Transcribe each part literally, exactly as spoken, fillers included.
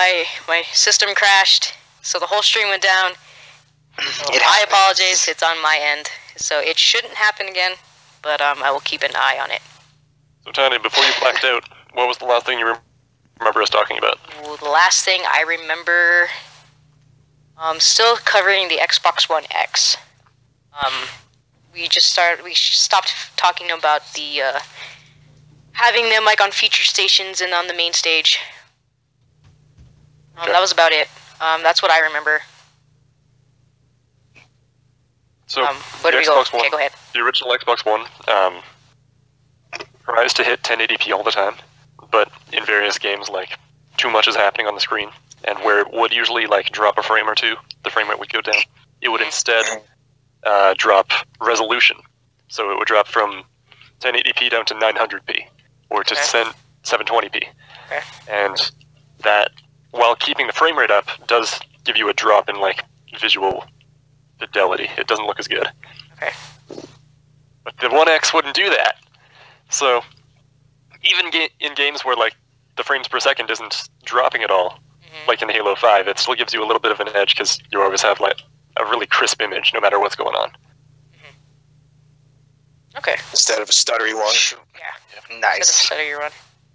my my system crashed, so the whole stream went down. So I apologize. It's on my end, so it shouldn't happen again. But um, I will keep an eye on it. So Tiny, before you blacked out, what was the last thing you re- remember us talking about? Ooh, the last thing I remember, um, still covering the Xbox One X. Um, we just started. We stopped talking about the uh, having them like on feature stations and on the main stage. Um, Okay. That was about it. Um, that's what I remember. So Um, where the do we go? Xbox One, Okay, go ahead. the original Xbox One, um, tries to hit ten eighty p all the time, but in various games, like too much is happening on the screen, and where it would usually like drop a frame or two, the frame rate would go down. It would instead uh, drop resolution, so it would drop from ten eighty p down to nine hundred p, or to Okay. seven twenty p, Okay. and that, while keeping the frame rate up, does give you a drop in like visual fidelity. It doesn't look as good. Okay. But the One X wouldn't do that. So even ga- in games where like the frames per second isn't dropping at all, Mhm. like in Halo five, it still gives you a little bit of an edge because you always have like a really crisp image no matter what's going on. Okay. Instead of a stuttery one. Yeah. Nice. Set your run.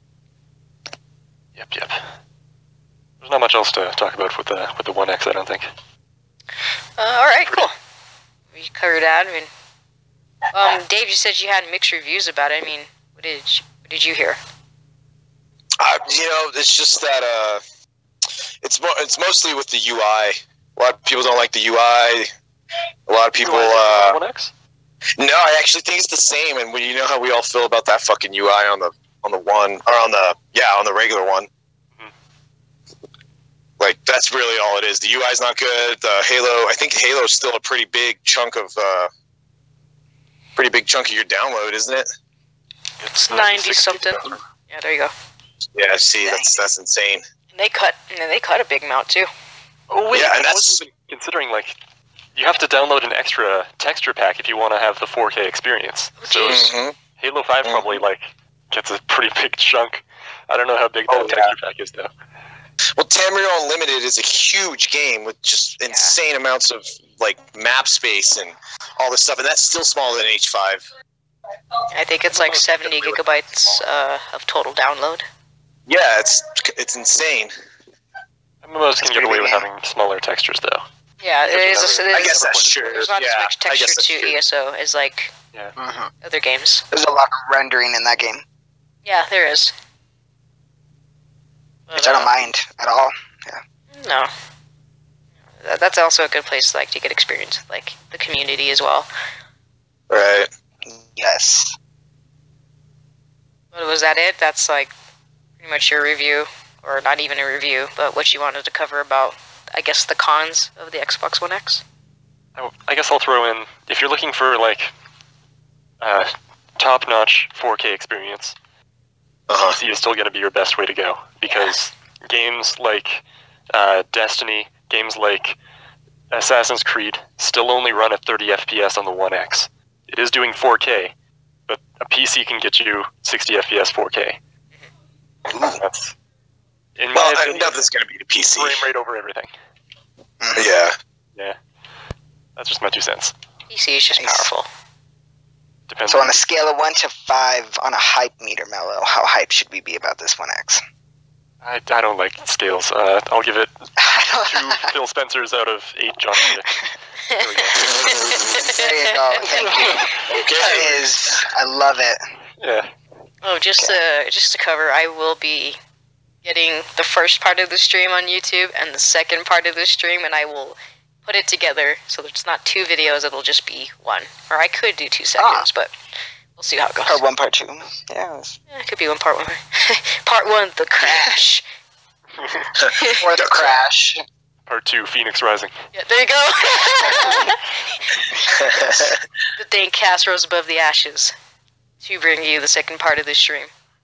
Yep, yep. There's not much else to talk about with the with the One X, I don't think. Uh, all right, cool. We covered that. I mean, um, Dave, you said you had mixed reviews about it. I mean, what did you, what did you hear? Uh, you know, it's just that uh, it's mo- it's mostly with the U I. A lot of people don't like the U I. A lot of people. Uh, One X? no, I actually think it's the same. And we, you know how we all feel about that fucking U I on the on the one or on the yeah on the regular one. Mhm. Like that's really all it is. The U I is not good. The Halo, I think Halo is still a pretty big chunk of uh, pretty big chunk of your download, isn't it? It's ninety something. Yeah, there you go. Yeah. See, that's that's insane. And they cut, and they cut a big amount too. Oh wait, Yeah, and I that's- wasn't even considering like you have to download an extra texture pack if you want to have the four K experience. So Mhm. Halo five probably like gets a pretty big chunk. I don't know how big that Oh, yeah. texture pack is though. Well, Tamriel Unlimited is a huge game with just insane amounts of like map space and all this stuff, and that's still smaller than H five. I think it's like seventy gigabytes uh, of total download. Yeah, it's it's insane. M M Os can That's get away pretty with big, having smaller textures though. Yeah, it There's is. another- It I is guess that's true. There's not yeah, as much I guess texture that's to true. E S O as like Mhm. other games. There's a lot of rendering in that game, Yeah, there is. which But, I don't uh, mind at all. No. That- That's also a good place like to get experience with like the community as well. Right. Yes. But was that it? That's like pretty much your review, or not even a review, but what you wanted to cover about, I guess, the cons of the Xbox One X. I I guess I'll throw in, if you're looking for like uh, top-notch four K experience, Uh-huh. P C is still going to be your best way to go because games like uh, Destiny, games like Assassin's Creed still only run at thirty F P S on the One X. It is doing four K, but a P C can get you sixty F P S four K. That's, in my Well, I- opinion, nothing's gonna beat a P C. frame rate over everything. Yeah. Yeah, that's just my two cents. P C is just Nice. powerful. Depends. So on on a scale of one to five on a hype meter, Mello, how hype should we be about this One X? I, I don't like scales. Uh, I'll give it two Phil Spencers out of eight John Wick. There we go. There you go. Thank you. Okay. That is, I love it. Yeah. Oh, just to just to cover, I will be getting the first part of the stream on YouTube and the second part of the stream, and I will put it together so it's not two videos; it'll just be one. Or I could do two seconds, but we'll see how it goes. Part one, part two. Yeah. Yeah, it could be one part one. Part one, the crash. Or the crash. Part two, Phoenix Rising. Yeah, there you go. The thing cast rose above the ashes to bring you the second part of this stream.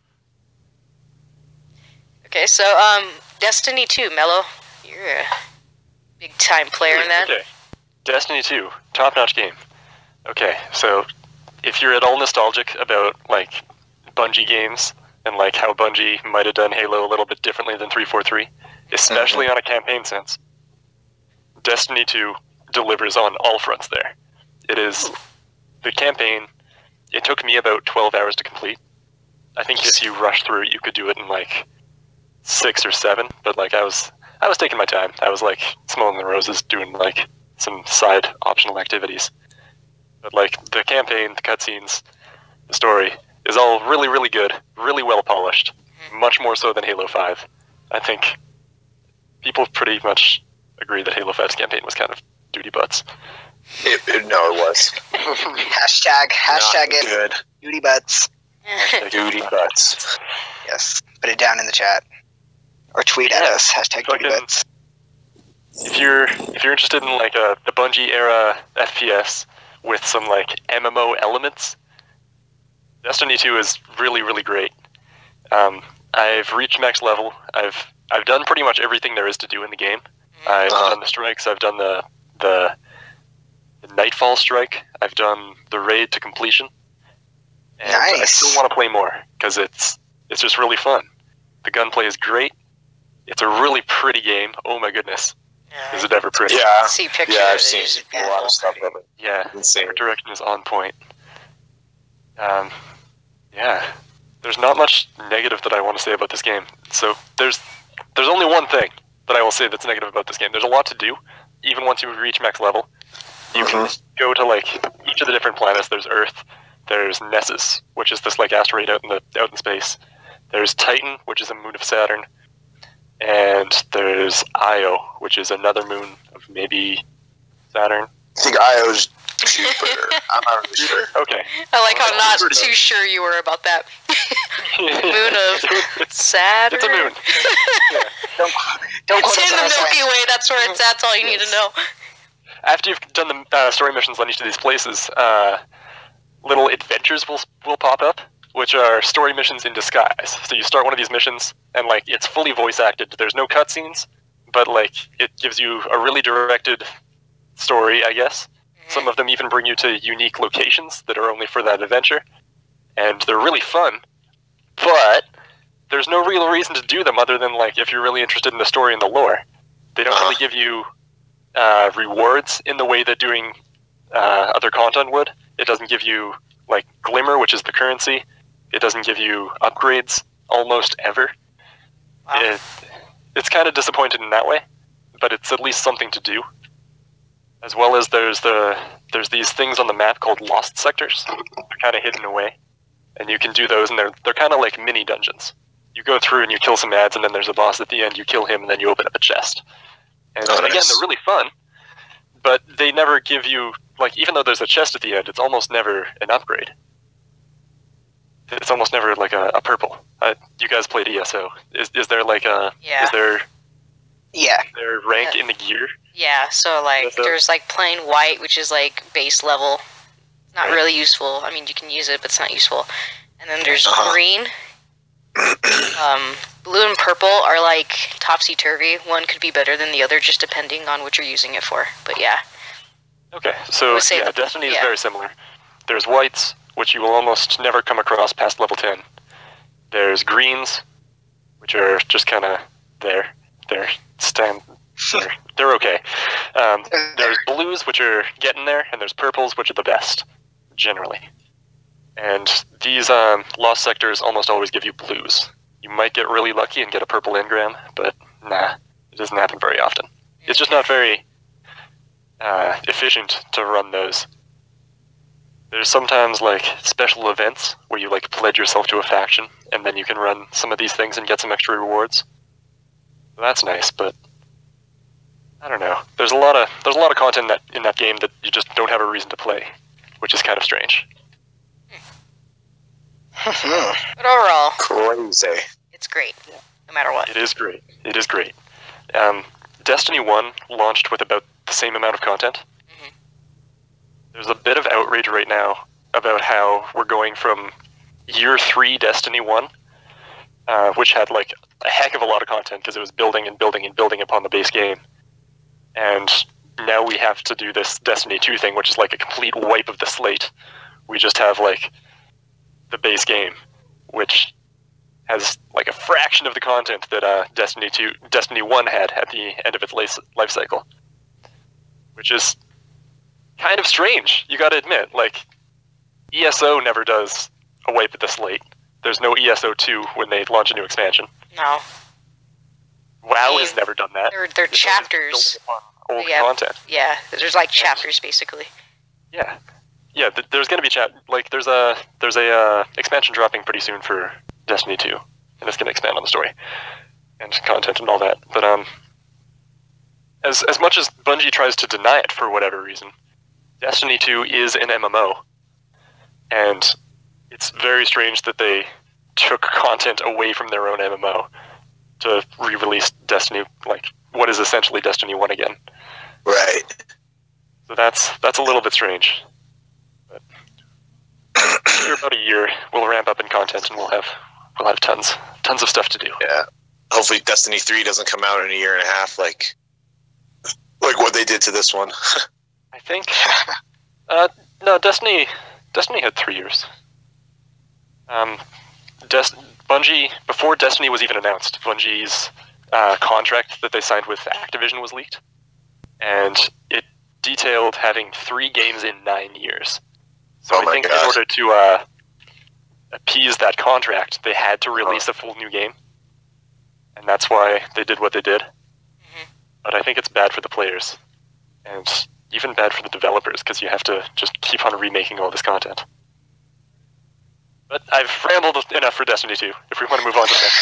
Okay, so um, Destiny two, Mello, you're a big time player in that. Okay. Destiny two, top-notch game. Okay, so if you're at all nostalgic about like Bungie games and like how Bungie might have done Halo a little bit differently than three forty-three, especially on a campaign sense, Destiny two delivers on all fronts there. It is the campaign. It took me about twelve hours to complete. I think if you rush through it, you could do it in like six or seven. But like I was, I was taking my time. I was like smelling the roses, doing like some side optional activities. But like the campaign, the cutscenes, the story is all really, really good, really well polished. Much more so than Halo five. I think people pretty much agree that Halo five's campaign was kind of duty butts. It, it, no, it was. Hashtag, hashtag Not it. good. Duty butts. Duty butts. Yes. Put it down in the chat. Or tweet at Yeah. us. Hashtag duty Fucking- butts. If you're if you're interested in like a the Bungie era F P S with some like M M O elements, Destiny two is really, really great. Um, I've reached max level. I've I've done pretty much everything there is to do in the game. I've Uh-huh. done the strikes. I've done the, the the Nightfall strike. I've done the raid to completion. And I Nice. still want to play more because it's it's just really fun. The gunplay is great. It's a really pretty game. Oh my goodness, Yeah. is it ever pretty? Yeah. See pictures. Yeah, I've it seen is a lot beautiful. of stuff of it. Yeah, Insane. art direction is on point. Um, yeah, there's not much negative that I want to say about this game. So there's there's only one thing that I will say that's negative about this game. There's a lot to do, even once you reach max level. You can go to like each of the different planets. There's Earth. There's Nessus, which is this like asteroid out in the out in space. There's Titan, which is a moon of Saturn, and there's Io, which is another moon of maybe Saturn. I think Io's Jupiter. I'm not really sure. Okay. I like how not Pretty too sure you were about that. moon of Saturn. It's a moon. Don't, don't It's quote us in on the this one. Milky Way. That's where it's at. That's all you need to know. After you've done the uh, story missions on each of these places, uh, little adventures will will pop up, which are story missions in disguise. So you start one of these missions, and like it's fully voice acted. There's no cutscenes, but like it gives you a really directed story, I guess. Some of them even bring you to unique locations that are only for that adventure, and they're really fun. But there's no real reason to do them other than like if you're really interested in the story and the lore. They don't really give you uh, rewards in the way that doing uh, other content would. It doesn't give you like glimmer, which is the currency. It doesn't give you upgrades almost ever. Wow. It, it's kind of disappointed in that way, but it's at least something to do. As well as there's the there's these things on the map called lost sectors. They're kind of hidden away, and you can do those, and they're they're kind of like mini dungeons. You go through and you kill some ads, and then there's a boss at the end. You kill him, and then you open up a chest. And Oh, again, nice. they're really fun, but they never give you like even though there's a chest at the end, it's almost never an upgrade. It's almost never like a, a purple. Uh, you guys played E S O. Is is there like a Yeah. is there Yeah. their rank Yeah. in the gear? Yeah, so like Yes, sir. there's like plain white, which is like base level. Not Right. really useful. I mean, you can use it, but it's not useful. And then there's Uh-huh. green. um, blue and purple are like topsy turvy. One could be better than the other, just depending on what you're using it for. But yeah, Okay, so would say yeah, the- Destiny is yeah. very similar. There's whites, which you will almost never come across past level ten. There's greens, which are just kind of there. They're stand. They're, they're okay. Um, there's blues, which are getting there, and there's purples, which are the best, generally. And these um, lost sectors almost always give you blues. You might get really lucky and get a purple engram, but nah, it doesn't happen very often. It's just not very uh, efficient to run those. There's sometimes like special events where you like pledge yourself to a faction, and then you can run some of these things and get some extra rewards. That's nice, but I don't know. There's a lot of there's a lot of content in that in that game that you just don't have a reason to play, which is kind of strange. but overall, Crazy. it's great, no matter what. It is great. It is great. Um, Destiny one launched with about the same amount of content. Mhm. There's a bit of outrage right now about how we're going from year three Destiny one, uh, which had like a heck of a lot of content because it was building and building and building upon the base game. And now we have to do this Destiny two thing, which is like a complete wipe of the slate. We just have like the base game, which has like a fraction of the content that uh, Destiny two, Destiny one had at the end of its life life cycle, which is kind of strange. You got to admit, like E S O never does a wipe at the slate. There's no E S O two when they launch a new expansion. No. WoW I mean, has never done that. They're, they're It's chapters. always old Yeah. content. Yeah, there's like chapters basically. Yeah, yeah. Th- there's gonna be chat. Like, there's a there's a uh, expansion dropping pretty soon for Destiny two, and it's gonna expand on the story and content and all that. But um, as as much as Bungie tries to deny it for whatever reason, Destiny two is an M M O, and it's very strange that they took content away from their own M M O to re-release Destiny, like what is essentially Destiny one again. Right. So that's that's a little bit strange. But after about a year, we'll ramp up in content and we'll have we'll have tons tons of stuff to do. Yeah. Hopefully Destiny three doesn't come out in a year and a half like like what they did to this one. I think uh, no, Destiny Destiny had three years. Um, Des- Bungie, before Destiny was even announced, Bungie's uh, contract that they signed with Activision was leaked, and it detailed having three games in nine years. So Oh I my think God. in order to uh, appease that contract, they had to release a full new game, and that's why they did what they did. Mhm. But I think it's bad for the players, and even bad for the developers, because you have to just keep on remaking all this content. But I've rambled enough for Destiny two, if we want to move on to the next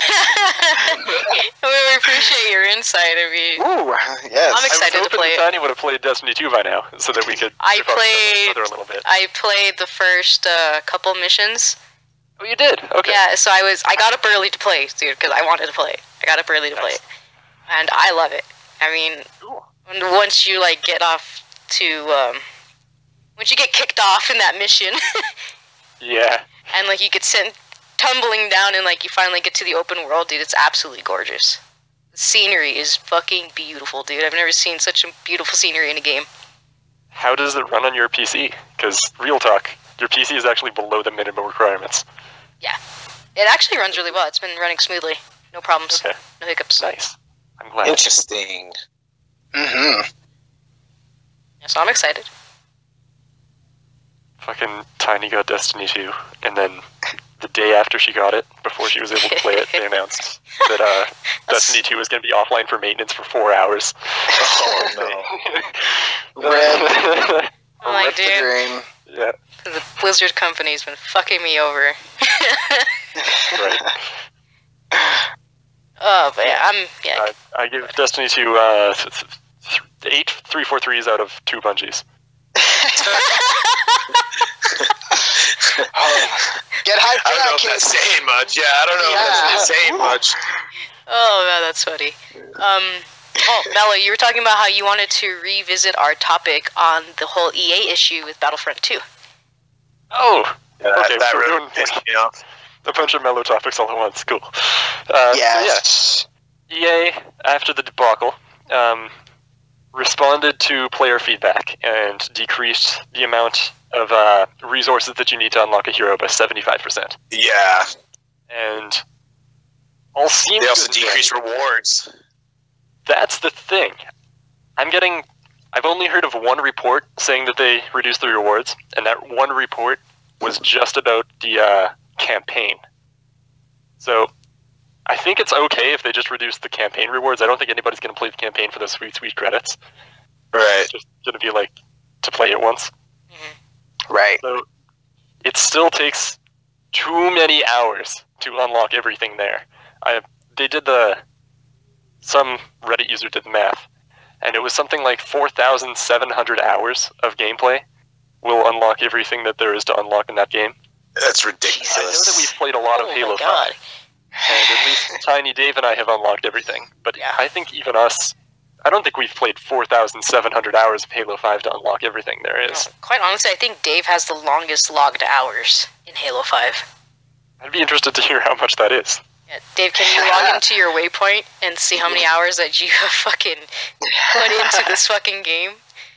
topic. We appreciate your insight. I mean, Ooh, yes. I'm excited I was to hoping play it. that Tiny would have played Destiny two by now, so that we could I talk about played- further a little bit. I played the first uh, couple missions. Oh, you did? Okay. Yeah, so I was I got up early to play, dude, because I wanted to play. I got up early to play Nice. it, and I love it. I mean, Cool. when, once you like get off to um, once you get kicked off in that mission, Yeah. and like you get sent tumbling down, and like you finally get to the open world, dude, it's absolutely gorgeous. The scenery is fucking beautiful, dude. I've never seen such a beautiful scenery in a game. How does it run on your P C? Because, real talk, your P C is actually below the minimum requirements. It actually runs really well. It's been running smoothly, no problems, Okay. no hiccups. Nice. I'm glad. Interesting. Mm-hmm. Yeah, so I'm excited. Fucking Tiny got Destiny two, and then the day after she got it, before she was able to play it, they announced that uh, Destiny two was going to be offline for maintenance for four hours. Oh no. Rip. I'm like, Rip the dude, dream. Yeah, the Blizzard company's been fucking me over. right. Oh, but yeah, I'm yeah. I, I give Destiny two uh, th- th- th- eight three four threes out of two Bungies. Oh, get hyped for I don't know that, if kid. that's saying much. Yeah, I don't know if that's Yeah. saying much. Oh, man, that's funny. Um, oh, Mello, you were talking about how you wanted to revisit our topic on the whole E A issue with Battlefront two. Oh, Yeah, that, Okay, that so we're really doing- pissed me off. a bunch of mellow topics all at once. Cool. Uh, Yes. So yeah, E A, after the debacle, um, responded to player feedback and decreased the amount of uh, resources that you need to unlock a hero by seventy-five percent. Yeah. And all seems They also good. decrease rewards. That's the thing. I'm getting... I've only heard of one report saying that they reduced the rewards, and that one report was just about the uh, campaign. So, I think it's okay if they just reduce the campaign rewards. I don't think anybody's going to play the campaign for those sweet, sweet credits. Right. It's just going to be like, to play it once. Right. So, it still takes too many hours to unlock everything there. I They did the... Some Reddit user did the math, and it was something like four thousand seven hundred hours of gameplay will unlock everything that there is to unlock in that game. That's I know ridiculous. that we've played a lot of Oh Halo my god. five, and at least Tiny Dave and I have unlocked everything. But Yeah. I think even us, I don't think we've played four thousand seven hundred hours of Halo five to unlock everything there is. No, quite honestly, I think Dave has the longest logged hours in Halo five. I'd be interested to hear how much that is. Yeah, Dave, can you log into your waypoint and see how many hours that you have fucking put into this fucking game?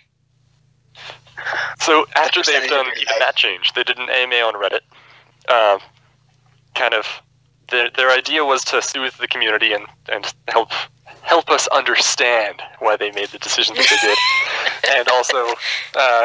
So after they've percentage done of your even life. that change, they did an A M A on Reddit, uh, kind of their their idea was to soothe the community and, and help help us understand why they made the decisions that they did, and also uh,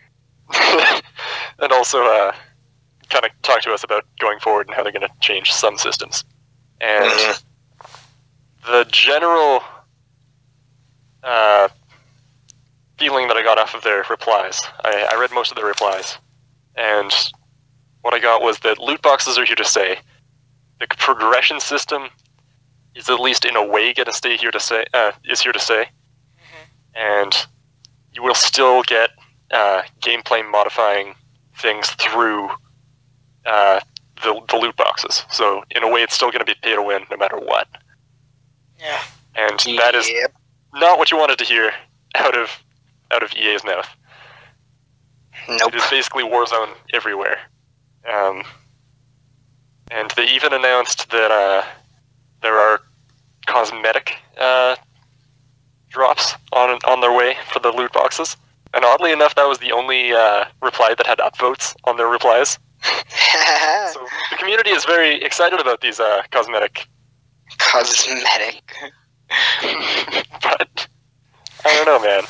and also uh, kind of talk to us about going forward and how they're going to change some systems. And mm-hmm. the general uh, feeling that I got off of their replies, I, I read most of their replies, and what I got was that loot boxes are here to stay. The progression system is at least in a way going to stay here to stay. Uh, is here to stay, mm-hmm. and you will still get uh, gameplay modifying things through uh, the the loot boxes. So in a way, it's still going to be pay to win no matter what. Yeah, and that is yep. not what you wanted to hear out of out of E A's mouth. Nope. It is basically Warzone everywhere. Um, and they even announced that uh, there are cosmetic uh, drops on on their way for the loot boxes. And oddly enough, that was the only uh, reply that had upvotes on their replies. So the community is very excited about these uh, cosmetic. Cosmetic. But I don't know, man.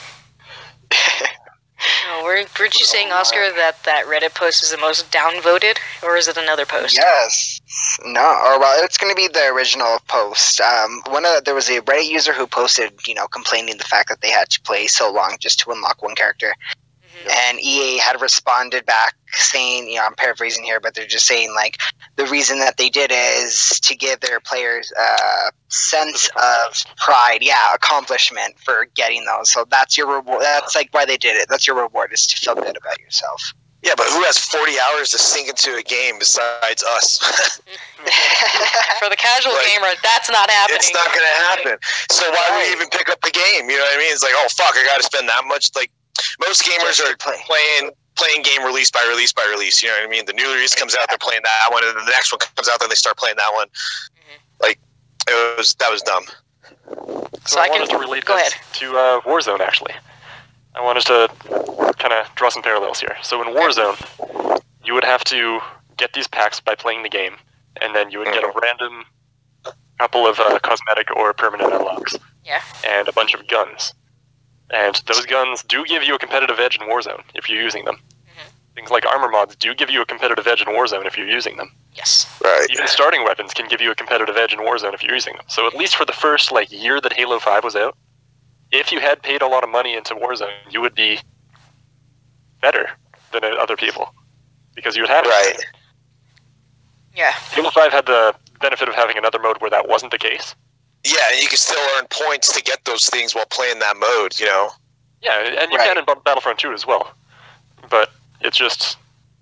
No, weren't, weren't you saying, Oscar, that that Reddit post is the most downvoted, or is it another post? Yes. No, or well, it's going to be the original post. Um, one of there was a Reddit user who posted, you know, complaining the fact that they had to play so long just to unlock one character. And E A had responded back saying, you know, I'm paraphrasing here, but they're just saying, like, the reason that they did it is to give their players a sense of pride, yeah, accomplishment for getting those. So that's your reward. That's, like, why they did it. That's your reward, is to feel good about yourself. Yeah, but who has forty hours to sink into a game besides us? For the casual like, gamer, that's not happening. It's not going to happen. So why would we even pick up the game? You know what I mean? It's like, oh, fuck, I got to spend that much. Like, most gamers are play. playing playing game release by release by release. You know what I mean? The new release comes out, they're playing that one, and then the next one comes out, then they start playing that one. Mm-hmm. Like, it was that was dumb. So, so I, I wanted can, to relate go this ahead. to uh, Warzone, actually. I wanted to kind of draw some parallels here. So in Warzone, you would have to get these packs by playing the game, and then you would get a random couple of uh, cosmetic or permanent unlocks. Yeah. And a bunch of guns. And those guns do give you a competitive edge in Warzone if you're using them. Mm-hmm. Things like armor mods do give you a competitive edge in Warzone if you're using them. Yes. Right. Even starting weapons can give you a competitive edge in Warzone if you're using them. So at least for the first like year that Halo five was out, if you had paid a lot of money into Warzone, you would be better than other people because you would have it. Right. Yeah. Halo five had the benefit of having another mode where that wasn't the case. Yeah, and you can still earn points to get those things while playing that mode, you know? Yeah, and you Right. can in Battlefront two as well. But it's just...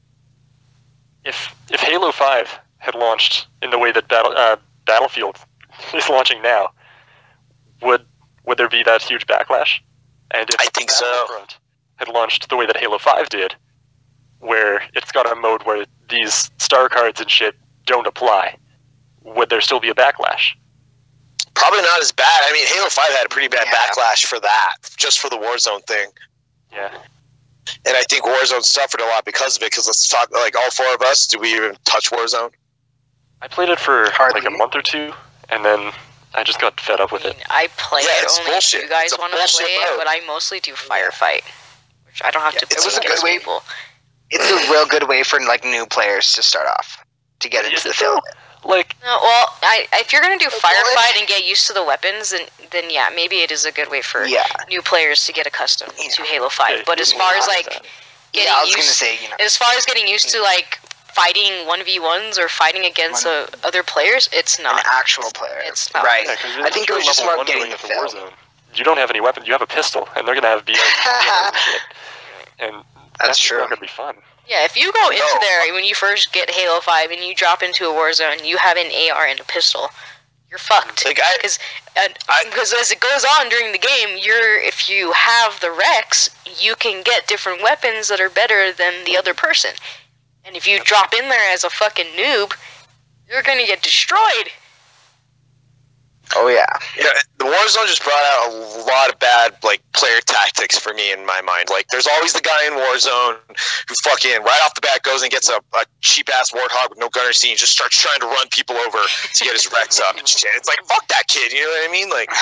If if Halo five had launched in the way that Battle, uh, Battlefield is launching now, would would there be that huge backlash? And if I think so. Battlefront had launched the way that Halo five did, where it's got a mode where these star cards and shit don't apply, would there still be a backlash? Probably not as bad. I mean, Halo five had a pretty bad Yeah. backlash for that, just for the Warzone thing. Yeah. And I think Warzone suffered a lot because of it, because let's talk, like, all four of us, did we even touch Warzone? I played it for Hardly. like a month or two, and then I just got fed up with I it. mean, I play Yeah, it it's only bullshit. if you guys It's a want to bullshit play it, mode. but I mostly do firefight, which I don't have Yeah, to it play was a against good way- people. It's a real good way for, like, new players to start off, to get into Is the it feel. though? Like, No, well, I, if you're gonna do Well, firefight and get used to the weapons, then then yeah, maybe it is a good way for Yeah. new players to get accustomed Yeah. to Halo five. Okay, But as far as like getting Yeah, I was used, going to say, you know. as far as getting used to like fighting one v ones or fighting against uh, other players, it's An not. actual player. It's not. Right. yeah, 'cause I think if it was you're just level more one getting going the into feel. Warzone, you don't have any weapons. You have a pistol, and they're gonna have B Rs and shit. And that's, true. not gonna be fun. Yeah, if you go into No. there when you first get Halo five and you drop into a war zone, you have an A R and a pistol, you're fucked. Like, I- Because I- because as it goes on during the game, you're if you have the Rex, you can get different weapons that are better than the other person. And if you drop in there as a fucking noob, you're gonna get destroyed. Oh yeah. Yeah, the Warzone just brought out a lot of bad like player tactics for me in my mind. Like, there's always the guy in Warzone who fucking right off the bat goes and gets a, a cheap ass Warthog with no gunner seat and just starts trying to run people over to get his Rex up and shit. It's like, fuck that kid, you know what I mean? Like,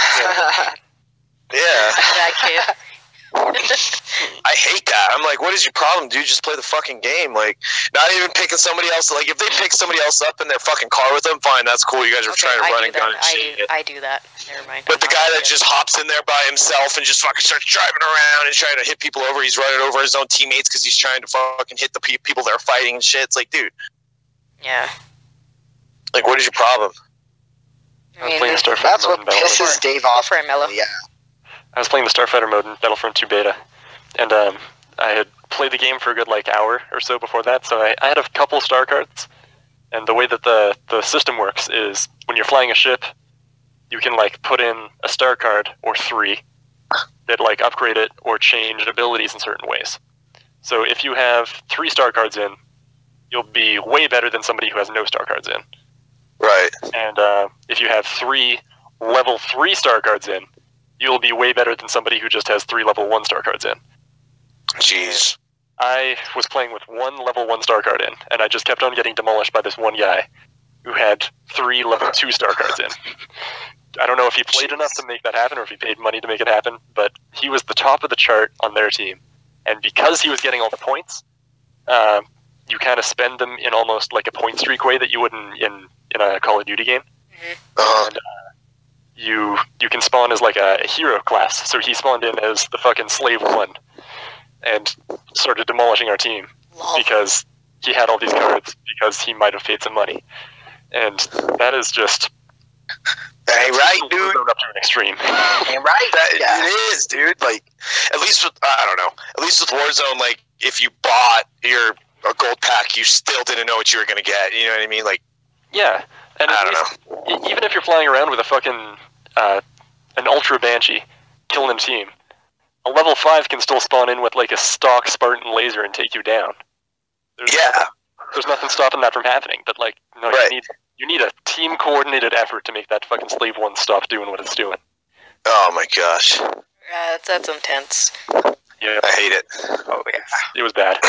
yeah. That kid. I hate that. I'm like, what is your problem, dude? Just play the fucking game. Like, not even picking somebody else. Like, if they pick somebody else up in their fucking car with them, fine, that's cool. You guys are Okay, trying to I run do and gun that. and I shit. do, I do that. Never mind. But the I'm guy not that gonna- just hops in there by himself and just fucking starts driving around and trying to hit people over, he's running over his own teammates because he's trying to fucking hit the pe- people that are fighting and shit. It's like, dude, Yeah. like, what is your problem? I I was mean, playing the Starfighter That's mode what in Battlefront. pisses Dave go off. for it, Mello. Yeah. I was playing the Starfighter mode in Battlefront two beta, and um, I had played the game for a good like hour or so before that, so I, I had a couple star cards. And the way that the, the system works is when you're flying a ship, you can like put in a star card or three that like upgrade it or change abilities in certain ways. So if you have three star cards in, you'll be way better than somebody who has no star cards in. Right. And uh, if you have three level three star cards in, you'll be way better than somebody who just has three level one star cards in. Jeez. I was playing with one level one star card in, and I just kept on getting demolished by this one guy who had three level two star cards in. I don't know if he played enough to make that happen or if he paid money to make it happen, but he was the top of the chart on their team. And because he was getting all the points, uh, you kind of spend them in almost like a point streak way that you would in, in, in a Call of Duty game. Uh-huh. And, uh, you you can spawn as like a, a hero class. So he spawned in as the fucking slave one and started demolishing our team Lol. because he had all these cards because he might have paid some money. And that is just That ain't right, dude. grown up to an extreme. Ain't right? That, Yeah. It is, dude. Like, at least with, I don't know, at least with Warzone, like, if you bought your a gold pack, you still didn't know what you were going to get. You know what I mean? Like, Yeah, and I at don't least, e- even if you're flying around with a fucking uh, an Ultra Banshee killing a team, a level five can still spawn in with like a stock Spartan laser and take you down. There's yeah. nothing, there's nothing stopping that from happening. But like, no, Right. you need you need a team coordinated effort to make that fucking slave one stop doing what it's doing. Oh my gosh. Yeah, that's, that's intense. Yeah, I hate it. Oh yeah. it was bad.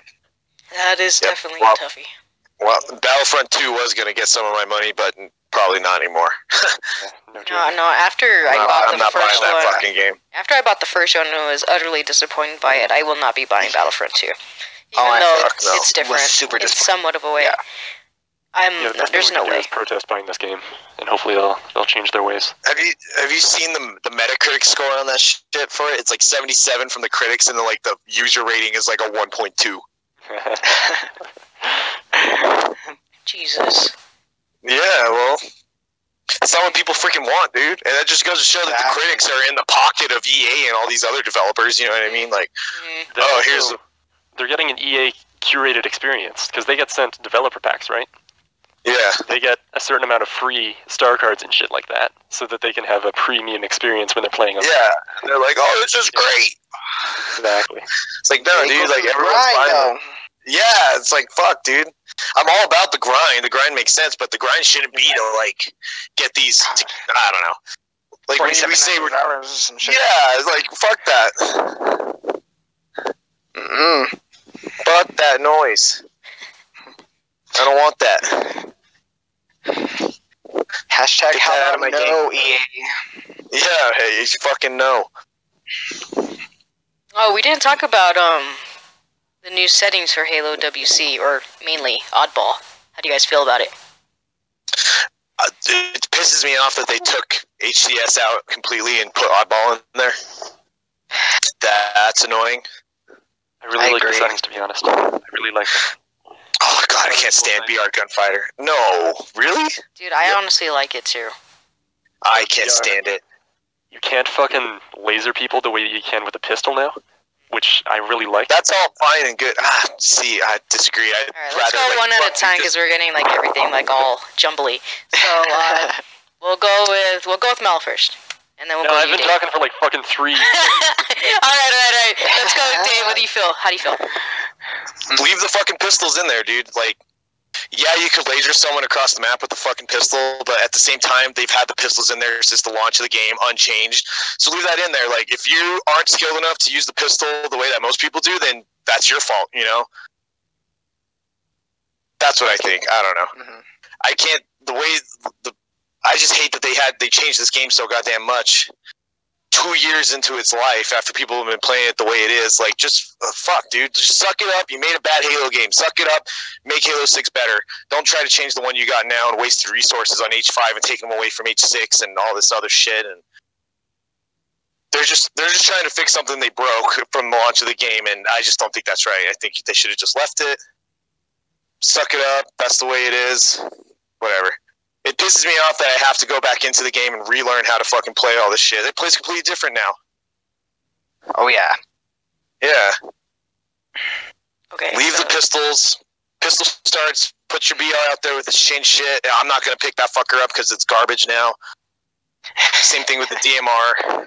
That is Yep. definitely Well- a toughie. Well, Battlefront two was going to get some of my money, but probably not anymore. No No, joke. no. After I I'm bought not, the I'm not buying first that one, fucking game. after I bought the first one and was utterly disappointed by it, I will not be buying Battlefront two. Even Oh, I- though fuck no. it's different, Was super in disappointed. somewhat of a way. Yeah. I'm. Yeah, the best there's thing we no can do way. is protest buying this game, and hopefully they'll they'll change their ways. Have you have you seen the the Metacritic score on that shit for it? It's like seventy-seven from the critics, and then like the user rating is like a one point two. Jesus. Yeah, well, that's not what people freaking want, dude. And that just goes to show that the Exactly. critics are in the pocket of E A and all these other developers. You know what I mean? Like, Mm, They're oh, also- here's the, they're getting an E A curated experience because they get sent developer packs, right? yeah, They get a certain amount of free star cards and shit like that, so that they can have a premium experience when they're playing on. yeah. And they're like, oh, this is great. Exactly. It's like, no, They go dude. Like through the everyone's grind, buying though. it. Yeah, it's like, fuck, dude. I'm all about the grind. The grind makes sense, but the grind shouldn't be to like get these. To, I don't know. Like when we say we're. hours or some shit. Yeah, it's like fuck that. Mm-mm. Fuck that noise. I don't want that. Hashtag Get how that out of about my no E A. Yeah, hey, you fucking know. Oh, we didn't talk about um the new settings for Halo W C, or mainly Oddball. How do you guys feel about it? Uh, it pisses me off that they took H C S out completely and put Oddball in there. That's annoying. I really I like agree. the settings, to be honest. I really like them. Oh god, I can't stand B R Gunfighter. No, really? Dude, I Yep. honestly like it too. I can't Yeah. stand it. You can't fucking laser people the way you can with a pistol now, which I really like. That's all fine and good. Ah, see, I disagree. I'd Alright, let's rather, go like, one at a fuck time you because we're getting like everything like all jumbly. So uh, we'll go with we'll go with Mel first, and then we'll no, go I've to you, been Dave. talking for like fucking three. all right, all right, all right. Let's go with Dave. What do you feel? How do you feel? Leave the fucking pistols in there, dude. Like, yeah, you could laser someone across the map with a fucking pistol, but at the same time, they've had the pistols in there since the launch of the game, unchanged. So leave that in there. Like, if you aren't skilled enough to use the pistol the way that most people do, then that's your fault, you know? That's what I think. I don't know. Mhm. I can't, the way, the I just hate that they had, they changed this game so goddamn much. Two years into its life, after people have been playing it the way it is, like, just uh, fuck, dude, just suck it up. You made a bad Halo game. Suck it up. Make Halo six better. Don't try to change the one you got now and wasted resources on H five and taking them away from H six and all this other shit. And they're just they're just trying to fix something they broke from the launch of the game, and I just don't think that's right. I think they should have just left it. Suck it up. That's the way it is. Whatever. It pisses me off that I have to go back into the game and relearn how to fucking play all this shit. It plays completely different now. Oh yeah. Yeah. Okay. Leave so- the pistols. Pistol starts. Put your B R out there with this change shit. I'm not going to pick that fucker up because it's garbage now. Same thing with the D M R.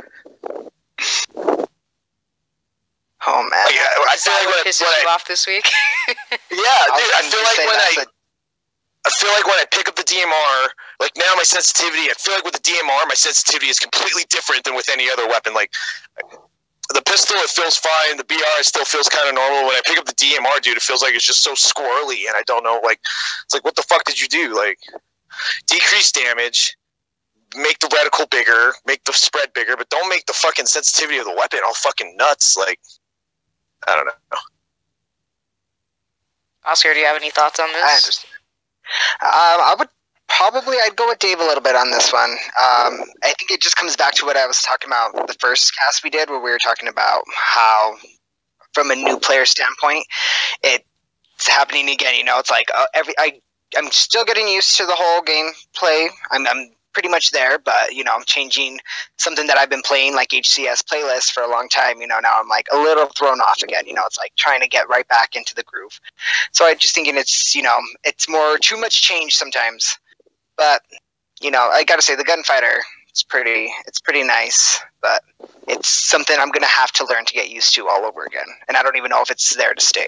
Oh man. Like, I, I Is feel that like what when, pisses when you I, off this week? yeah, dude, I was feel gonna like say when that's I, a- I feel like when I pick up the D M R, like now my sensitivity, I feel like with the D M R, my sensitivity is completely different than with any other weapon. Like the pistol, it feels fine. The B R, it still feels kind of normal. When I pick up the D M R, dude, it feels like it's just so squirrely, and I don't know, like, it's like, what the fuck did you do? Like, decrease damage, make the reticle bigger, make the spread bigger, but don't make the fucking sensitivity of the weapon all fucking nuts. Like, I don't know. Oscar, do you have any thoughts on this? I understand. Um, I would probably I'd go with Dave a little bit on this one. Um, I think it just comes back to what I was talking about the first cast we did, where we were talking about how, from a new player standpoint, it's happening again. You know, it's like uh, every I I'm still getting used to the whole gameplay. I'm I'm pretty much there, but you know, I'm changing something that I've been playing like H C S playlists for a long time. You know, now I'm like a little thrown off again. You know, it's like trying to get right back into the groove. So I just thinking it's, you know, it's more too much change sometimes. But, you know, I gotta say the gunfighter, it's pretty it's pretty nice, but it's something I'm gonna have to learn to get used to all over again. And I don't even know if it's there to stay.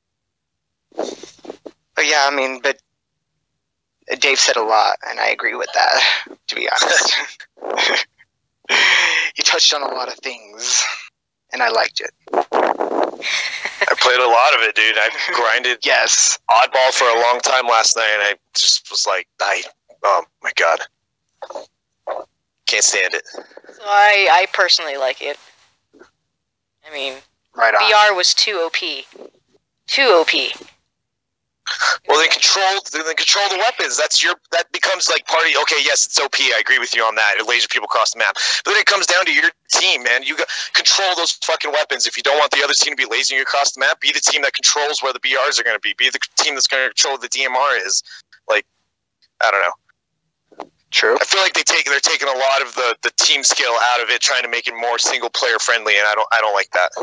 But yeah, I mean, but Dave said a lot, and I agree with that, to be honest. He touched on a lot of things, and I liked it. I played a lot of it, dude. I grinded Yes. Oddball for a long time last night, and I just was like, I, oh my god. Can't stand it. So I, I personally like it. I mean, Right on. B R was too O P. Too O P. Well, they control, they control the weapons. That's your, that becomes like party. Okay, yes, it's O P. I agree with you on that. It laser people across the map. But then it comes down to your team, man. You got, control those fucking weapons. If you don't want the other team to be lasering you across the map, be the team that controls where the B Rs are going to be. Be the team that's going to control the D M R is. Like, I don't know. True. I feel like they take they're taking a lot of the, the team skill out of it, trying to make it more single player friendly, and I don't I don't like that.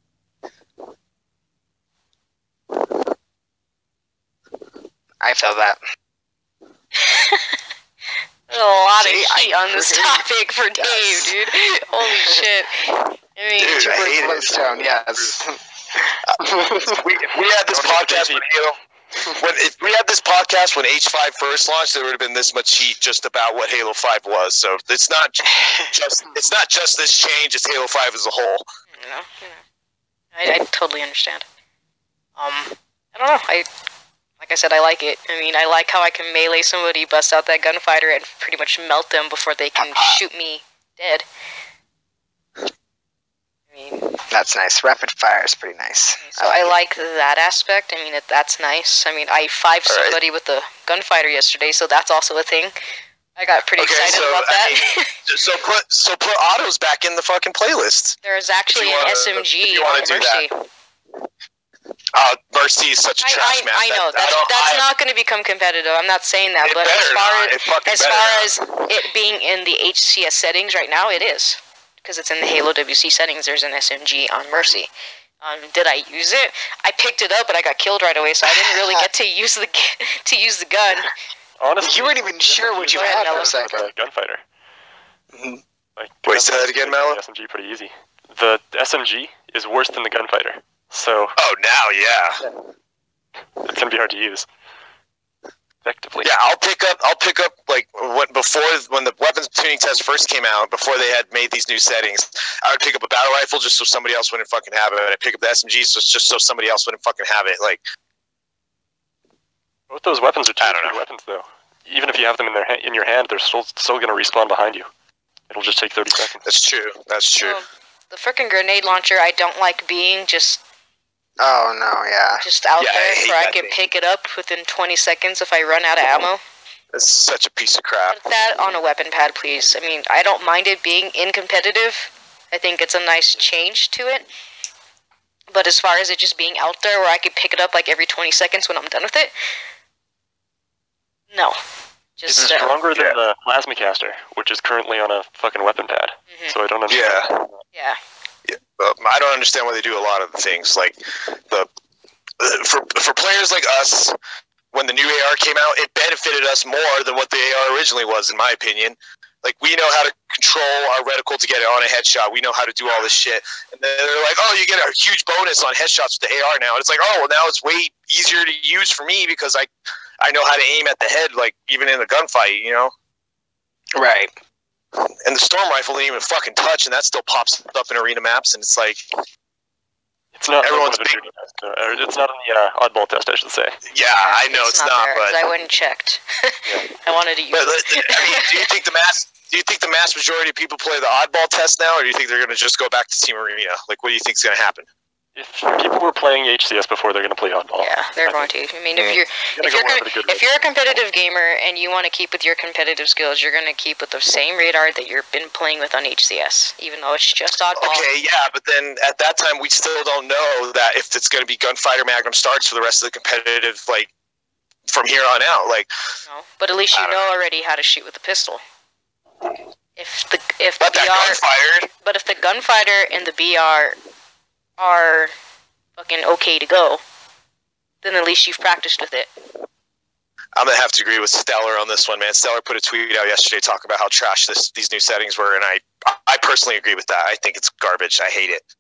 I feel that. There's a lot See, of heat I on this agree. topic for Dave, Yes. dude. Holy shit. I mean, Dude, I hate it. Flintstone, yes. we, if we had this Don't hit the podcast J T. when Halo, when if we had this podcast when H five first launched, there would have been this much heat just about what Halo five was. So it's not just it's not just this change; it's Halo five as a whole. you know, you know. I, I totally understand. Um, I don't know. I, like I said, I like it. I mean, I like how I can melee somebody, bust out that gunfighter, and pretty much melt them before they can shoot me dead. I mean, That's nice. Rapid fire is pretty nice. so I like that aspect. I mean, it, that's nice. I mean, I five All right. somebody with the gunfighter yesterday, so that's also a thing. I got pretty Okay, excited so, about I that. mean, So put so put autos back in the fucking playlist. There's actually you an wanna- S M G if you wanna on do Mercy. that. Uh, Mercy is such a I, trash I, map. I know that, that's, don't- that's I- not going to become competitive. I'm not saying that, It but as better far not. as It fucking as better far not. as it being in the H C S settings right now, it is because it's in the Halo W C settings. There's an S M G on Mercy. Um, did I use it? I picked it up, but I got killed right away, so I didn't really get to use the to use the gun. Honestly, You weren't even sure what you Go ahead, had for Mello. a second. The gunfighter. Mhm. Like, the Wait, say that gunfighter again, makes Mallow? the S M G pretty easy. The S M G is worse than the gunfighter, so Oh, now, yeah. it's gonna be hard to use. effectively. Yeah, I'll pick up. I'll pick up like what before when the weapons tuning test first came out. Before they had made these new settings, I would pick up a battle rifle just so somebody else wouldn't fucking have it. I'd pick up the S M Gs just so somebody else wouldn't fucking have it. Like both those weapons are two I don't know. weapons though. Even if you have them in their ha- in your hand, they're still still going to respawn behind you. It'll just take thirty seconds. That's true. That's true. Um, the frickin' grenade launcher, I don't like being just Oh no, yeah. just out Yeah, I there hate where I that can thing. pick it up within twenty seconds if I run out of ammo. That's such a piece of crap. Put that on a weapon pad, please. I mean, I don't mind it being in competitive. I think it's a nice change to it. But as far as it just being out there where I could pick it up like every twenty seconds when I'm done with it, no. It's Just uh, stronger than yeah. the plasma caster, which is currently on a fucking weapon pad. Mhm. So I don't understand. Yeah. yeah. Um, I don't understand why they do a lot of the things like the uh, for for players like us. When the new A R came out, it benefited us more than what the A R originally was, in my opinion. Like we know how to control our reticle to get it on a headshot. We know how to do all this shit, and then they're like, "Oh, you get a huge bonus on headshots with the A R now." And it's like, "Oh, well, now it's way easier to use for me because I I know how to aim at the head, like even in a gunfight, you know." Right. And the storm rifle didn't even fucking touch, and that still pops up in arena maps, and it's like, It's not. Everyone's like one of the test, uh, It's not in the uh, oddball test, I should say. yeah, I know it's, not, there, but 'cause I went and checked. Yeah. I wanted to use But, it. I mean, do you think the mass? Do you think the mass majority of people play the oddball test now, or do you think they're going to just go back to Team Arena? Like, what do you think is going to happen? If people were playing H C S before, they're going to play oddball. Yeah, they're I going think. to. I mean, if you're You're if gonna you're go con- wherever the good if you're a competitive gamer and you want to keep with your competitive skills, you're going to keep with the same radar that you've been playing with on H C S, even though it's just oddball. Okay, yeah, but then at that time we still don't know that if it's going to be Gunfighter Magnum starts for the rest of the competitive, like from here on out. Like, No, but at least you I don't know already how to shoot with a pistol. If the if the but that B R, Gunfighter, but if the gunfighter and the B R are fucking okay to go, then at least you've practiced with it. I'm gonna have to agree with Stellar on this one, man. Stellar put a tweet out yesterday talking about how trash this these new settings were, and I I personally agree with that. I think it's garbage. I hate it.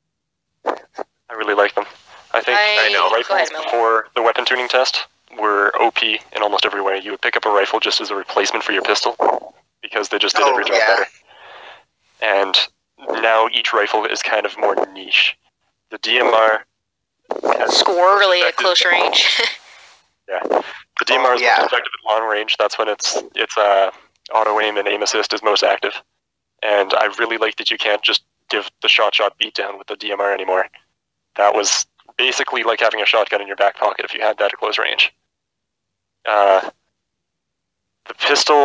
I really like them. I think I- I know. go rifles ahead, Mel. before the weapon tuning test were O P in almost every way. You would pick up a rifle just as a replacement for your pistol because they just did Oh, every job yeah. better. And now each rifle is kind of more niche. The D M R has Score really at effective- close range. Yeah, the D M R Oh, is yeah. most effective at long range. That's when its its uh, auto aim and aim assist is most active. And I really like that you can't just give the shot shot beatdown with the D M R anymore. That was basically like having a shotgun in your back pocket if you had that at close range. Uh, the pistol,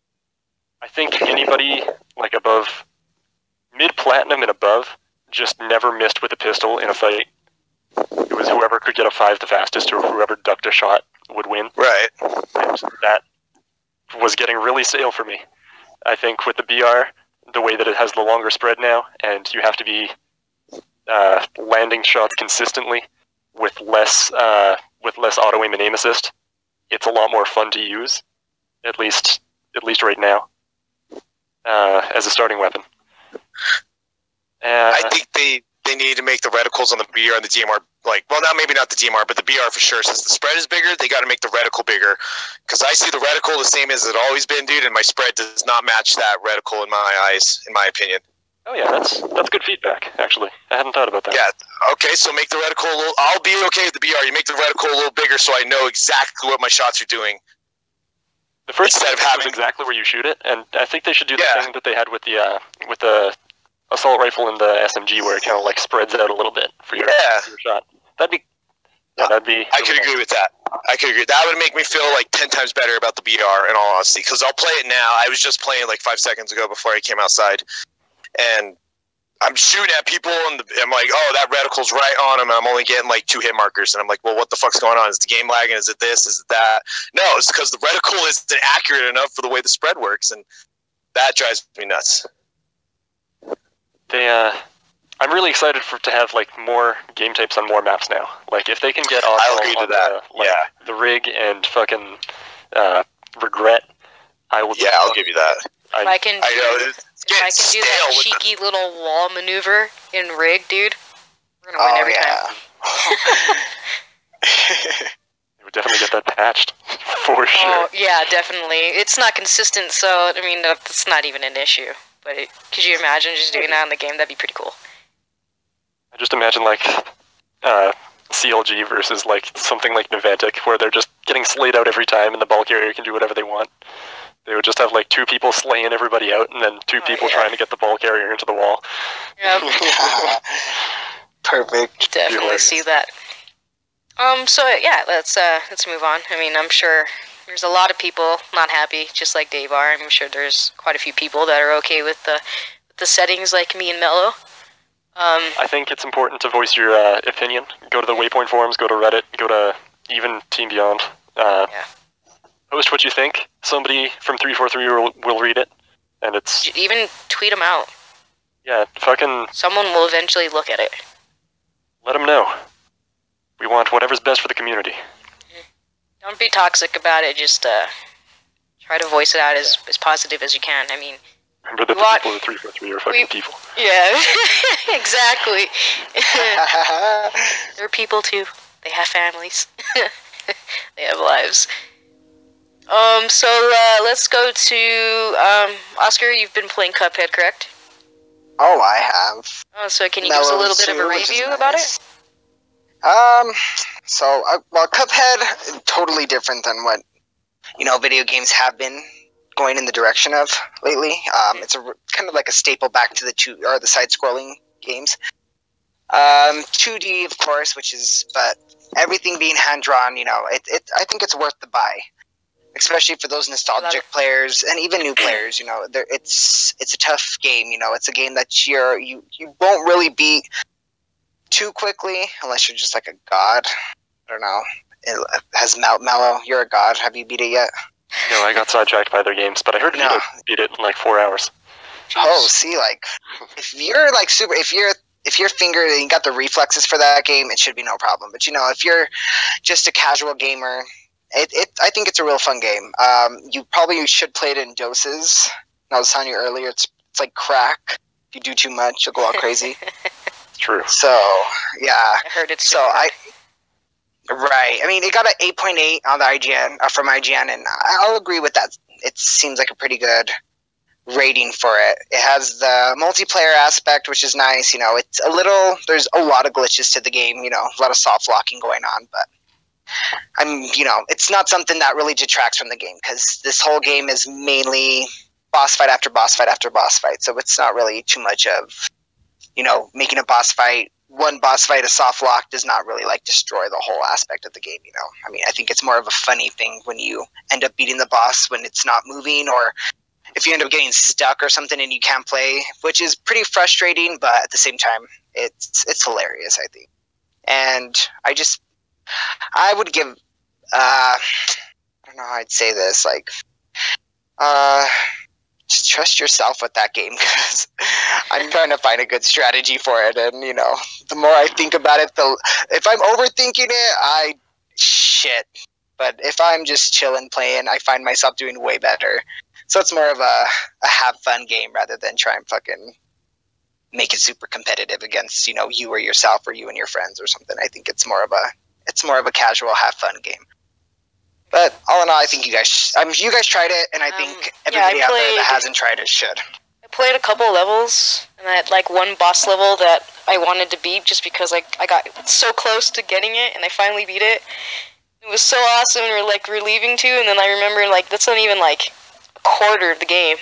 I think anybody like above mid platinum and above just never missed with a pistol in a fight. It was whoever could get a five the fastest or whoever ducked a shot would win. Right. And that was getting really stale for me. I think with the B R, the way that it has the longer spread now, and you have to be uh, landing shots consistently with less uh, with less auto aim and aim assist, it's a lot more fun to use. At least, at least right now, uh, as a starting weapon. Uh, I think they, they need to make the reticles on the B R and the D M R, like, well, not maybe not the D M R, but the B R for sure. Since the spread is bigger, they got to make the reticle bigger. Because I see the reticle the same as it always been, dude, and my spread does not match that reticle in my eyes, in my opinion. oh yeah, that's that's good feedback. Actually, I hadn't thought about that. Yeah, okay, so make the reticle a little, I'll be okay with the B R. You make the reticle a little bigger so I know exactly what my shots are doing. The first Instead thing of was having- exactly where you shoot it, and I think they should do the Yeah. thing that they had with the uh, with the assault rifle and the S M G, where it kind of like spreads out a little bit for your, Yeah. for your shot. That'd be yeah, that'd be. I could agree with that. I could agree. That would make me feel like ten times better about the B R, in all honesty, because I'll play it now. I was just playing like five seconds ago before I came outside, and I'm shooting at people, and I'm like, oh, that reticle's right on them, and I'm only getting like two hit markers, and I'm like, well, what the fuck's going on? Is the game lagging? Is it this? Is it that? No, it's because the reticle isn't accurate enough for the way the spread works, and that drives me nuts. They, uh, I'm really excited for to have like more game types on more maps now. Like if they can get all I'll agree to on that. The, like, Yeah. the rig and fucking uh, regret, I will. Yeah, I'll give you that. I, If I can, I know, do, it's if getting I can do stale that with the- cheeky little wall maneuver in rig, dude, we're gonna win Oh every yeah. time. They would definitely get that patched. For sure. Oh, yeah, definitely. It's not consistent, so, I mean, that's not even an issue. But it, could you imagine just doing that in the game? That'd be pretty cool. I just imagine, like, uh, C L G versus, like, something like Niantic, where they're just getting slayed out every time, and the ball carrier can do whatever they want. They would just have, like, two people slaying everybody out, and then two Oh, people yeah. trying to get the ball carrier into the wall. Yep. Perfect. Definitely hilarious. see that. Um, so yeah, let's uh let's move on. I mean, I'm sure there's a lot of people not happy, just like Dave are. I'm sure there's quite a few people that are okay with the with the settings, like me and Mello. Um, I think it's important to voice your uh, opinion. Go to the Waypoint forums, go to Reddit, go to even Team Beyond. Uh, Yeah. Post what you think. Somebody from three forty-three will, will read it, and it's even tweet them out. yeah, fucking Someone will eventually look at it. let them know. We want whatever's best for the community. Don't be toxic about it. Just uh, try to voice it out as, as positive as you can. I mean, Remember that the What? people of three forty-three are fucking We- people. yeah, exactly. They're people too. They have families. They have lives. Um, so uh, let's go to um, Oscar. You've been playing Cuphead, correct? Oh, I have. Oh, so can you give us a Mellow little bit of a too, which is review about it? nice. Um, so, uh, well, Cuphead, totally different than what, you know, video games have been going in the direction of lately. Um, it's a r- kind of like a staple back to the two, or the side-scrolling games. Um, two D, of course, which is, but everything being hand-drawn, you know, it, it, I think it's worth the buy. Especially for those nostalgic players and even new players, you know, there- it's it's a tough game. You know, it's a game that you're you you won't really beat too quickly unless you're just like a god. I don't know. It has Mel- Mellow. You're a god. Have you beat it yet? No, I got sidetracked by their games, but I heard No. Vito beat it in like four hours. Oh, see, like if you're like super, if you're if your finger you got the reflexes for that game, it should be no problem. But you know, if you're just a casual gamer. It, it, I think it's a real fun game. Um, you probably should play it in doses. I was telling you earlier, it's it's like crack. If you do too much, you'll go all crazy. It's true. So, yeah. I heard it's So super I, hard. right. I mean, it got an eight point eight on the I G N uh, from I G N, and I'll agree with that. It seems like a pretty good rating for it. It has the multiplayer aspect, which is nice. You know, it's a little. There's a lot of glitches to the game. You know, a lot of soft locking going on, but. I'm, you know, it's not something that really detracts from the game because this whole game is mainly boss fight after boss fight after boss fight. So it's not really too much of, you know, making a boss fight, one boss fight, a soft lock does not really like destroy the whole aspect of the game, you know. I mean, I think it's more of a funny thing when you end up beating the boss when it's not moving or if you end up getting stuck or something and you can't play, which is pretty frustrating, but at the same time, it's it's hilarious, I think. And I just, I would give, uh, I don't know how I'd say this, like, uh, just trust yourself with that game because I'm trying to find a good strategy for it. And, you know, the more I think about it, the if I'm overthinking it, I, shit. But if I'm just chilling playing, I find myself doing way better. So it's more of a, a have fun game rather than try and fucking make it super competitive against, you know, you or yourself or you and your friends or something. I think it's more of a, it's more of a casual, have fun game. But all in all, I think you guys, um, you guys tried it, and I Um, think yeah, I everybody out there played- that hasn't tried it should. I played a couple levels, and I had like one boss level that I wanted to beat just because like I got so close to getting it, and I finally beat it. It was so awesome, and we're like relieving too. And then I remember like that's not even like a quarter of the game,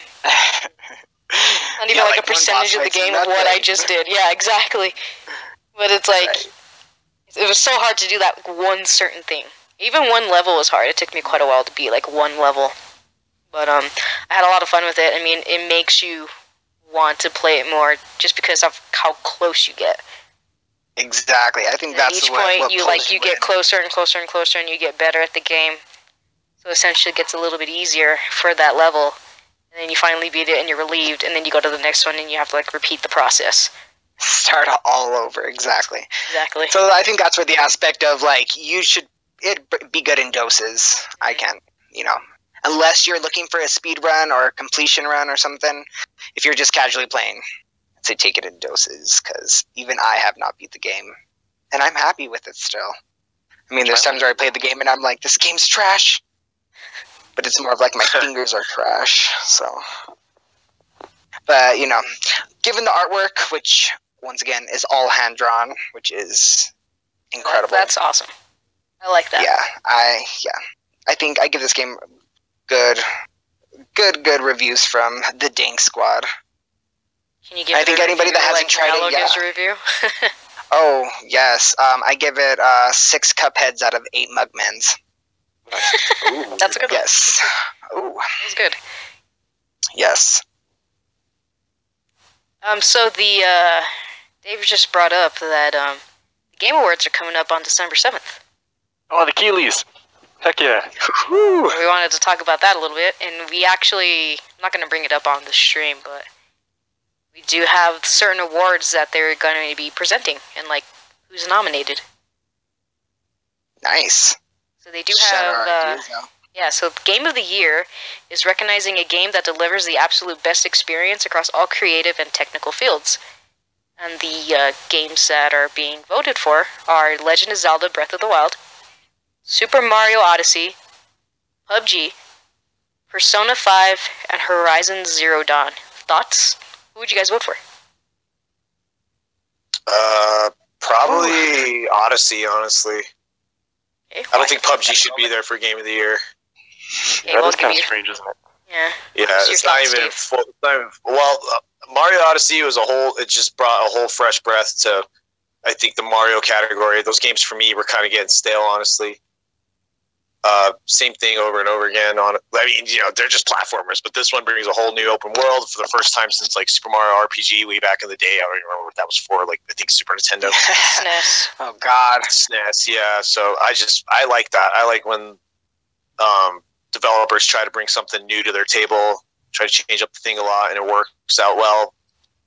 not even Yeah, like, like a one percentage boss of the fight's game of what I nothing. just did. Yeah, exactly. But it's like Right. it was so hard to do that one certain thing. Even one level was hard. It took me quite a while to beat like one level. But um, I had a lot of fun with it. I mean, it makes you want to play it more just because of how close you get. Exactly. I think And at that's each what, point, what you pulls like you get in. closer and closer and closer, and you get better at the game. So essentially, it gets a little bit easier for that level. And then you finally beat it, and you're relieved. And then you go to the next one, and you have to like repeat the process. Start all over. Exactly. Exactly. So I think that's where the aspect of like you should it b- be good in doses. I can, you know, unless you're looking for a speed run or a completion run or something. If you're just casually playing, I'd say take it in doses because even I have not beat the game, and I'm happy with it still. I mean, there's times where I play the game and I'm like, this game's trash, but it's more of like my fingers are trash. So, but you know, given the artwork, which once again is all hand drawn, which is incredible. That's awesome. I like that. Yeah, I yeah, I think I give this game good, good, good reviews from the Dink Squad. Can you give I it think a anybody review that hasn't like tried it, Mello yeah. gives a review? Oh yes, um, I give it uh, six Cupheads out of eight Mugmans. That's a good one. Yes. Ooh. That's good. Yes. Um, so the uh, Dave just brought up that um, the Game Awards are coming up on December seventh. Oh, the Keeleys. Heck yeah. Woo. We wanted to talk about that a little bit, and we actually, I'm not going to bring it up on the stream, but we do have certain awards that they're going to be presenting, and like who's nominated. Nice. So they do Shout have, out uh, ideas, though. yeah, so Game of the Year is recognizing a game that delivers the absolute best experience across all creative and technical fields. And the uh, games that are being voted for are Legend of Zelda Breath of the Wild, Super Mario Odyssey, P U B G, Persona five, and Horizon Zero Dawn. Thoughts? Who would you guys vote for? Uh, probably Odyssey, honestly. Okay, I don't think P U B G should be there for Game of the Year. Okay, that well, is give kind of me- strange, isn't it? Yeah. Yeah, What's your it's not thoughts, even, Steve? full, it's not even. Well, uh, Mario Odyssey was a whole. It just brought a whole fresh breath to, I think, the Mario category. Those games for me were kind of getting stale, honestly. Uh, same thing over and over again. On, I mean, you know, they're just platformers, but this one brings a whole new open world for the first time since like Super Mario R P G way back in the day. I don't even remember what that was for. Like I think Super Nintendo. S N E S. Oh God. S N E S, yeah. So I just I like that. I like when um, developers try to bring something new to their table, try to change up the thing a lot, and it works out well.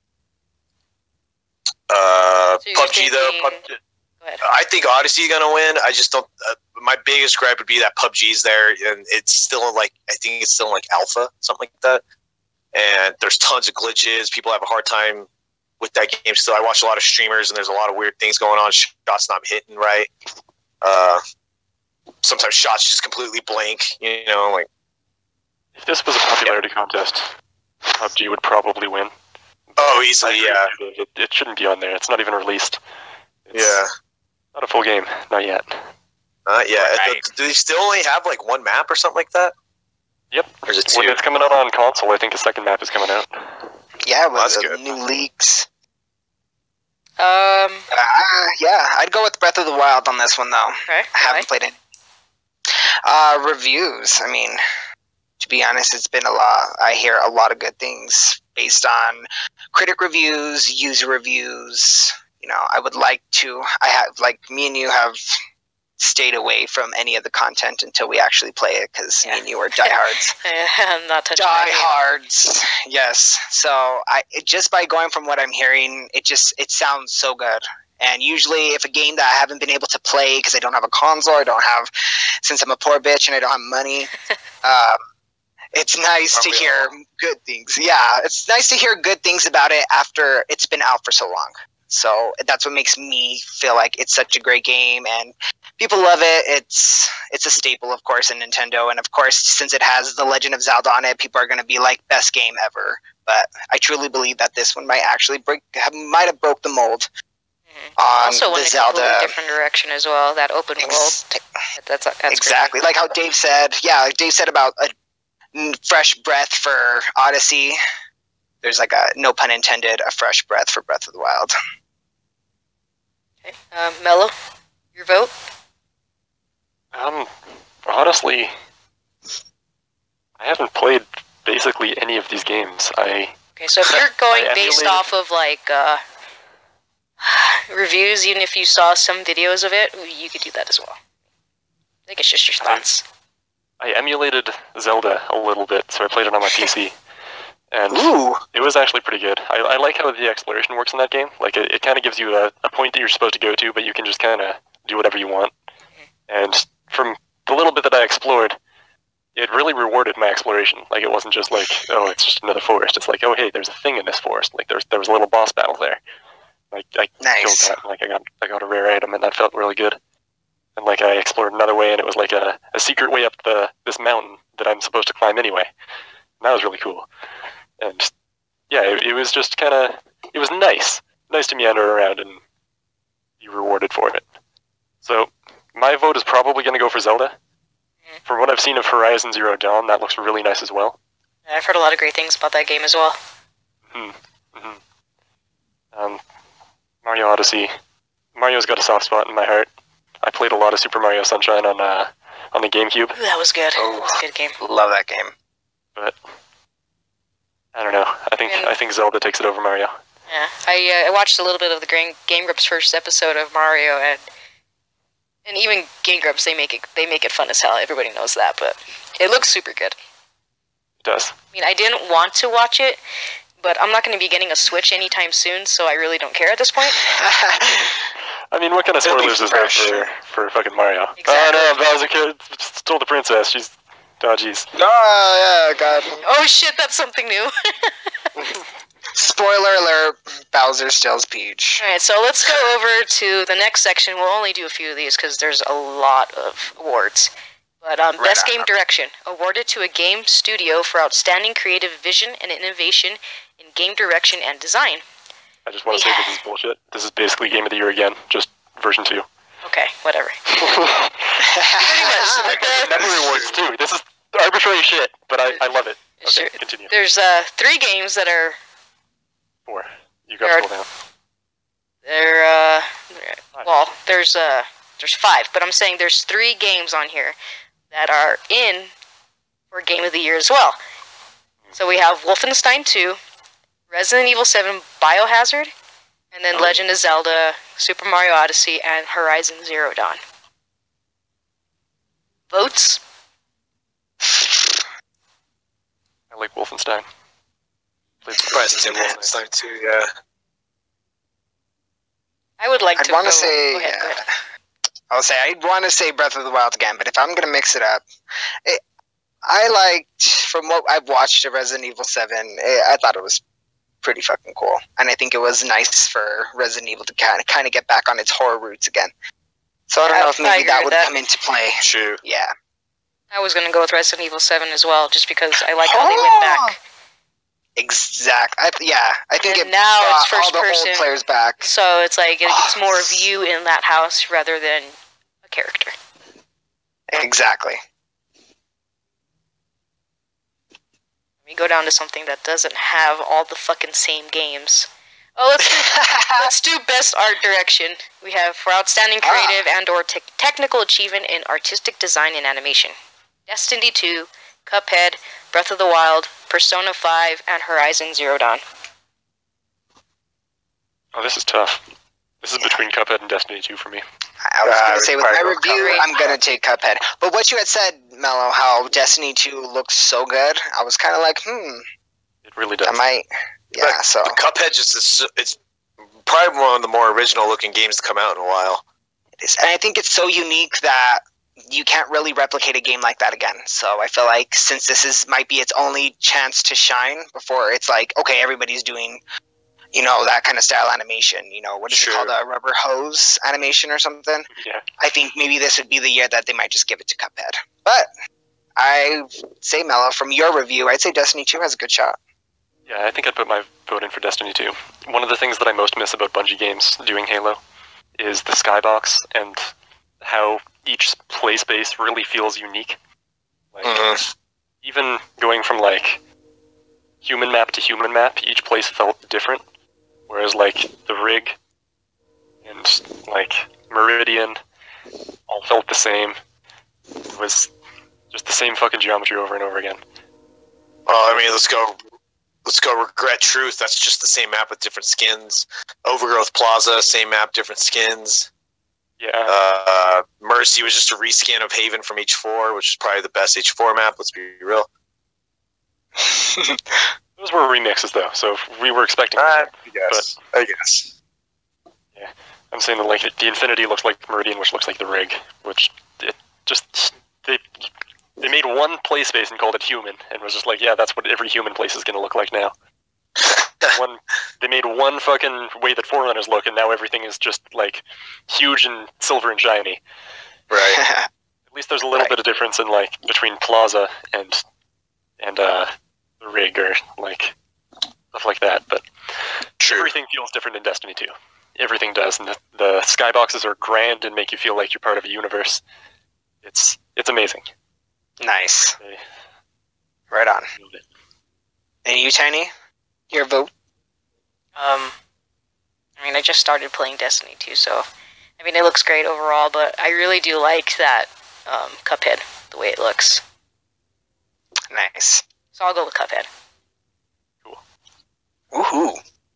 Uh, So P you're U B G though, thinking- P U B G, Go ahead. I think Odyssey is gonna win. I just don't. Uh, my biggest gripe would be that P U B G's there, and it's still like I think it's still in like alpha, something like that. And there's tons of glitches. People have a hard time with that game still. I watch a lot of streamers, and there's a lot of weird things going on. Shots not hitting right. Uh, sometimes shots just completely blank. You know, like If this was a popularity contest, P U B G would probably win. oh, easily, yeah, It, it shouldn't be on there. It's not even released. It's yeah. not a full game. Not yet. Uh, yeah. Right. Do they still only have like one map or something like that? Yep. Or is it When two? it's coming out on console, I think a second map is coming out. Yeah, with That's the good. new leaks. Um, Uh, yeah, I'd go with Breath of the Wild on this one though. okay. I haven't played it. Uh, reviews. I mean, to be honest, it's been a lot. I hear a lot of good things based on critic reviews, user reviews. You know, I would like to. I have like me and you have stayed away from any of the content until we actually play it because Yeah. me and you are diehards. I'm not touching that game. Diehards, yes. So I it, just by going from what I'm hearing, it just it sounds so good. And usually, if a game that I haven't been able to play because I don't have a console, I don't have, since I'm a poor bitch and I don't have money, um, it's nice Aren't to we hear all? good things. Yeah, it's nice to hear good things about it after it's been out for so long. So that's what makes me feel like it's such a great game, and people love it. It's it's a staple, of course, in Nintendo, and of course, since it has The Legend of Zelda on it, people are going to be like best game ever. But I truly believe that this one might actually break, have, might have broke the mold Mhm. on Also the went a Zelda. completely different direction as well. That open world. Ex- That's that's exactly like how Dave said. Yeah, like Dave said about a n- fresh breath for Odyssey. There's like a no pun intended, a fresh breath for Breath of the Wild. Great. Okay. Um, Mello, your vote. Um, honestly, I haven't played basically any of these games. I Okay, so if you're going I based emulated- off of like uh, reviews, even if you saw some videos of it, you could do that as well. I think it's just your thoughts. I emulated Zelda a little bit, so I played it on my P C, and Ooh, it was actually pretty good. I, I like how the exploration works in that game. Like, it, it kind of gives you a, a point that you're supposed to go to, but you can just kind of do whatever you want. And from the little bit that I explored, it really rewarded my exploration. Like, it wasn't just like, oh, it's just another forest. It's like, oh, hey, there's a thing in this forest. Like, there's there was a little boss battle there. Like, I Nice. killed that. Like, I got I got a rare item, and that felt really good. And like, I explored another way, and it was like a, a secret way up the this mountain that I'm supposed to climb anyway. And that was really cool. And yeah, it, it was just kind of, it was nice. Nice to meander around and be rewarded for it. So, my vote is probably going to go for Zelda. Mm. From what I've seen of Horizon Zero Dawn, that looks really nice as well. I've heard a lot of great things about that game as well. Hmm. Mm-hmm. Um, Mario Odyssey. Mario's got a soft spot in my heart. I played a lot of Super Mario Sunshine on uh, on the GameCube. Ooh, that was good. Oh. That was a good game. Love that game. But I don't know. I think And- I think Zelda takes it over Mario. Yeah, I uh, I watched a little bit of the Game, Game Grumps first episode of Mario, and and even Game Grumps they make it they make it fun as hell. Everybody knows that, but it looks super good. It does. I mean, I didn't want to watch it, but I'm not going to be getting a Switch anytime soon, so I really don't care at this point. I mean, what kind of It'll be spoilers is there fresh. for, for fucking Mario? Exactly. Oh no, Bowser kid stole the princess. She's... Oh, jeez. Oh, yeah, God. Oh shit, that's something new. Spoiler alert, Bowser steals Peach. Alright, so let's go over to the next section. We'll only do a few of these because there's a lot of awards. But um, Right Best on. Game Direction, awarded to a game studio for outstanding creative vision and innovation in game direction and design. I just want to Yeah. say this is bullshit. This is basically Game of the Year again, just version two. Okay, whatever. Pretty much. Memory awards too. This is arbitrary shit, but I, I love it. Okay, Sure. continue. There's uh, three games that are Four. You got There to are- scroll down. they're uh, well, there's uh, there's five, but I'm saying there's three games on here that are in for Game of the Year as well. So we have Wolfenstein two, Resident Evil seven Biohazard, and then Oh. Legend of Zelda, Super Mario Odyssey, and Horizon Zero Dawn. Votes? I like Wolfenstein. Played Resident Wolfenstein. Evil Wolfenstein two, yeah. I would like I'd to want go- to say, go ahead, go yeah. ahead. I'll say I'd want to say Breath of the Wild again, but if I'm gonna mix it up, it, I liked from what I've watched of Resident Evil Seven. It, I thought it was pretty fucking cool, and I think it was nice for Resident Evil to kind of kind of get back on its horror roots again. So I don't I- know if I maybe agree that with would that. come into play. Shoot. Yeah. I was gonna go with Resident Evil seven as well, just because I like how they went back. Exact. I, yeah, I think And it now brought it's first all the person. old players back. So it's like it- it's Oh, more of you in that house rather than a character. Exactly. We go down to something that doesn't have all the fucking same games. Oh, let's do, let's do best art direction. We have for outstanding Ah. creative and or te- technical achievement in artistic design and animation. Destiny two, Cuphead, Breath of the Wild, Persona five, and Horizon Zero Dawn. Oh, this is tough. This is between Cuphead and Destiny two for me. I was Uh, going to say, with probably my go review, Cuphead. I'm going to take Cuphead. But what you had said, Mello, how Destiny two looks so good, I was kind of like, hmm, It really does. I might. Yeah, But so. the Cuphead just is, it's probably one of the more original looking games to come out in a while. It is. And I think it's so unique that you can't really replicate a game like that again. So I feel like since this is might be its only chance to shine before it's like, okay, everybody's doing, you know, that kind of style animation. You know, what is Sure. it called? A rubber hose animation or something? Yeah. I think maybe this would be the year that they might just give it to Cuphead. But I say, Mello, from your review, I'd say Destiny two has a good shot. Yeah, I think I'd put my vote in for Destiny two. One of the things that I most miss about Bungie games doing Halo is the skybox and how each play space really feels unique. Like, Mhm. even going from like human map to human map, each place felt different. Whereas like the rig and like Meridian all felt the same. It was just the same fucking geometry over and over again. Well, I mean, let's go. Let's go. Regret Truth. That's just the same map with different skins. Overgrowth Plaza, same map, different skins. Yeah. Uh, Mercy was just a reskin of Haven from H four, which is probably the best H four map. Let's be real. Those were remixes though, so if we were expecting I guess. I guess. I'm saying that like the Infinity looks like Meridian, which looks like the rig, which it just they they made one play space and called it human, and was just like, yeah, that's what every human place is going to look like now. one they made one fucking way that Forerunners look, and now everything is just like huge and silver and shiny. Right. At least there's a little Right. bit of difference in like between Plaza and and uh, the rig or like stuff like that. But True. everything feels different in Destiny two. Everything does, and the, the skyboxes are grand and make you feel like you're part of a universe. It's it's amazing. Nice. They Right on. nailed it. And you, Tiny? Your vote? Um, I mean, I just started playing Destiny two, so I mean, it looks great overall. But I really do like that um, Cuphead, the way it looks. Nice. So I'll go with Cuphead. Woohoo.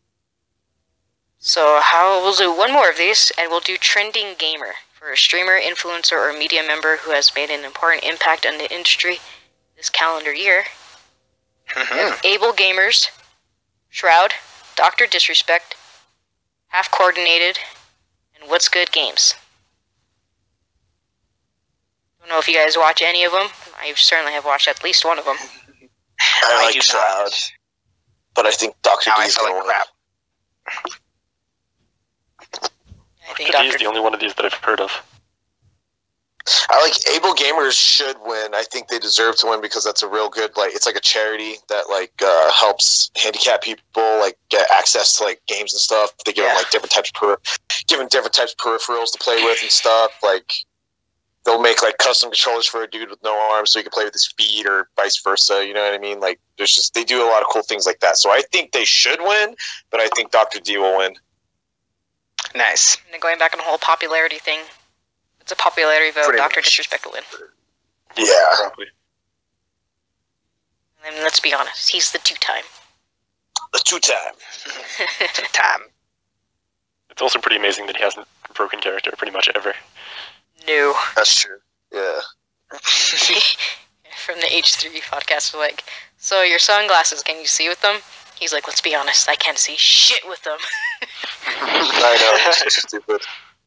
So how we'll do one more of these, and we'll do Trending Gamer for a streamer, influencer, or media member who has made an important impact on the industry this calendar year. Mhm. Able Gamers, Shroud, Doctor Disrespect, Half Coordinated, and What's Good Games. Don't know if you guys watch any of them. I certainly have watched at least one of them. I like do not. Shroud, but I think Doctor Now D I is feel going like to win. crap. I think Doctor D is Doctor the only one of these that I've heard of. I like Able Gamers should win. I think they deserve to win because that's a real good, like, it's like a charity that like uh, helps handicapped people like get access to like games and stuff. They give them Yeah. like different types of per- given different types of peripherals to play with and stuff. Like they'll make like custom controllers for a dude with no arms so he can play with his feet or vice versa. You know what I mean? Like there's just they do a lot of cool things like that. So I think they should win, but I think Doctor D will win. Nice. And then going back on the whole popularity thing, it's a popularity vote. Pretty Doctor much. Disrespect will win. Yeah. Probably. And let's be honest, he's the two-time. The two time. Time. It's also pretty amazing that he hasn't broken character pretty much ever. No. That's true. Yeah. From the H three podcast, we're like, so your sunglasses, can you see with them? He's like, let's be honest, I can't see shit with them. I know. It's so stupid.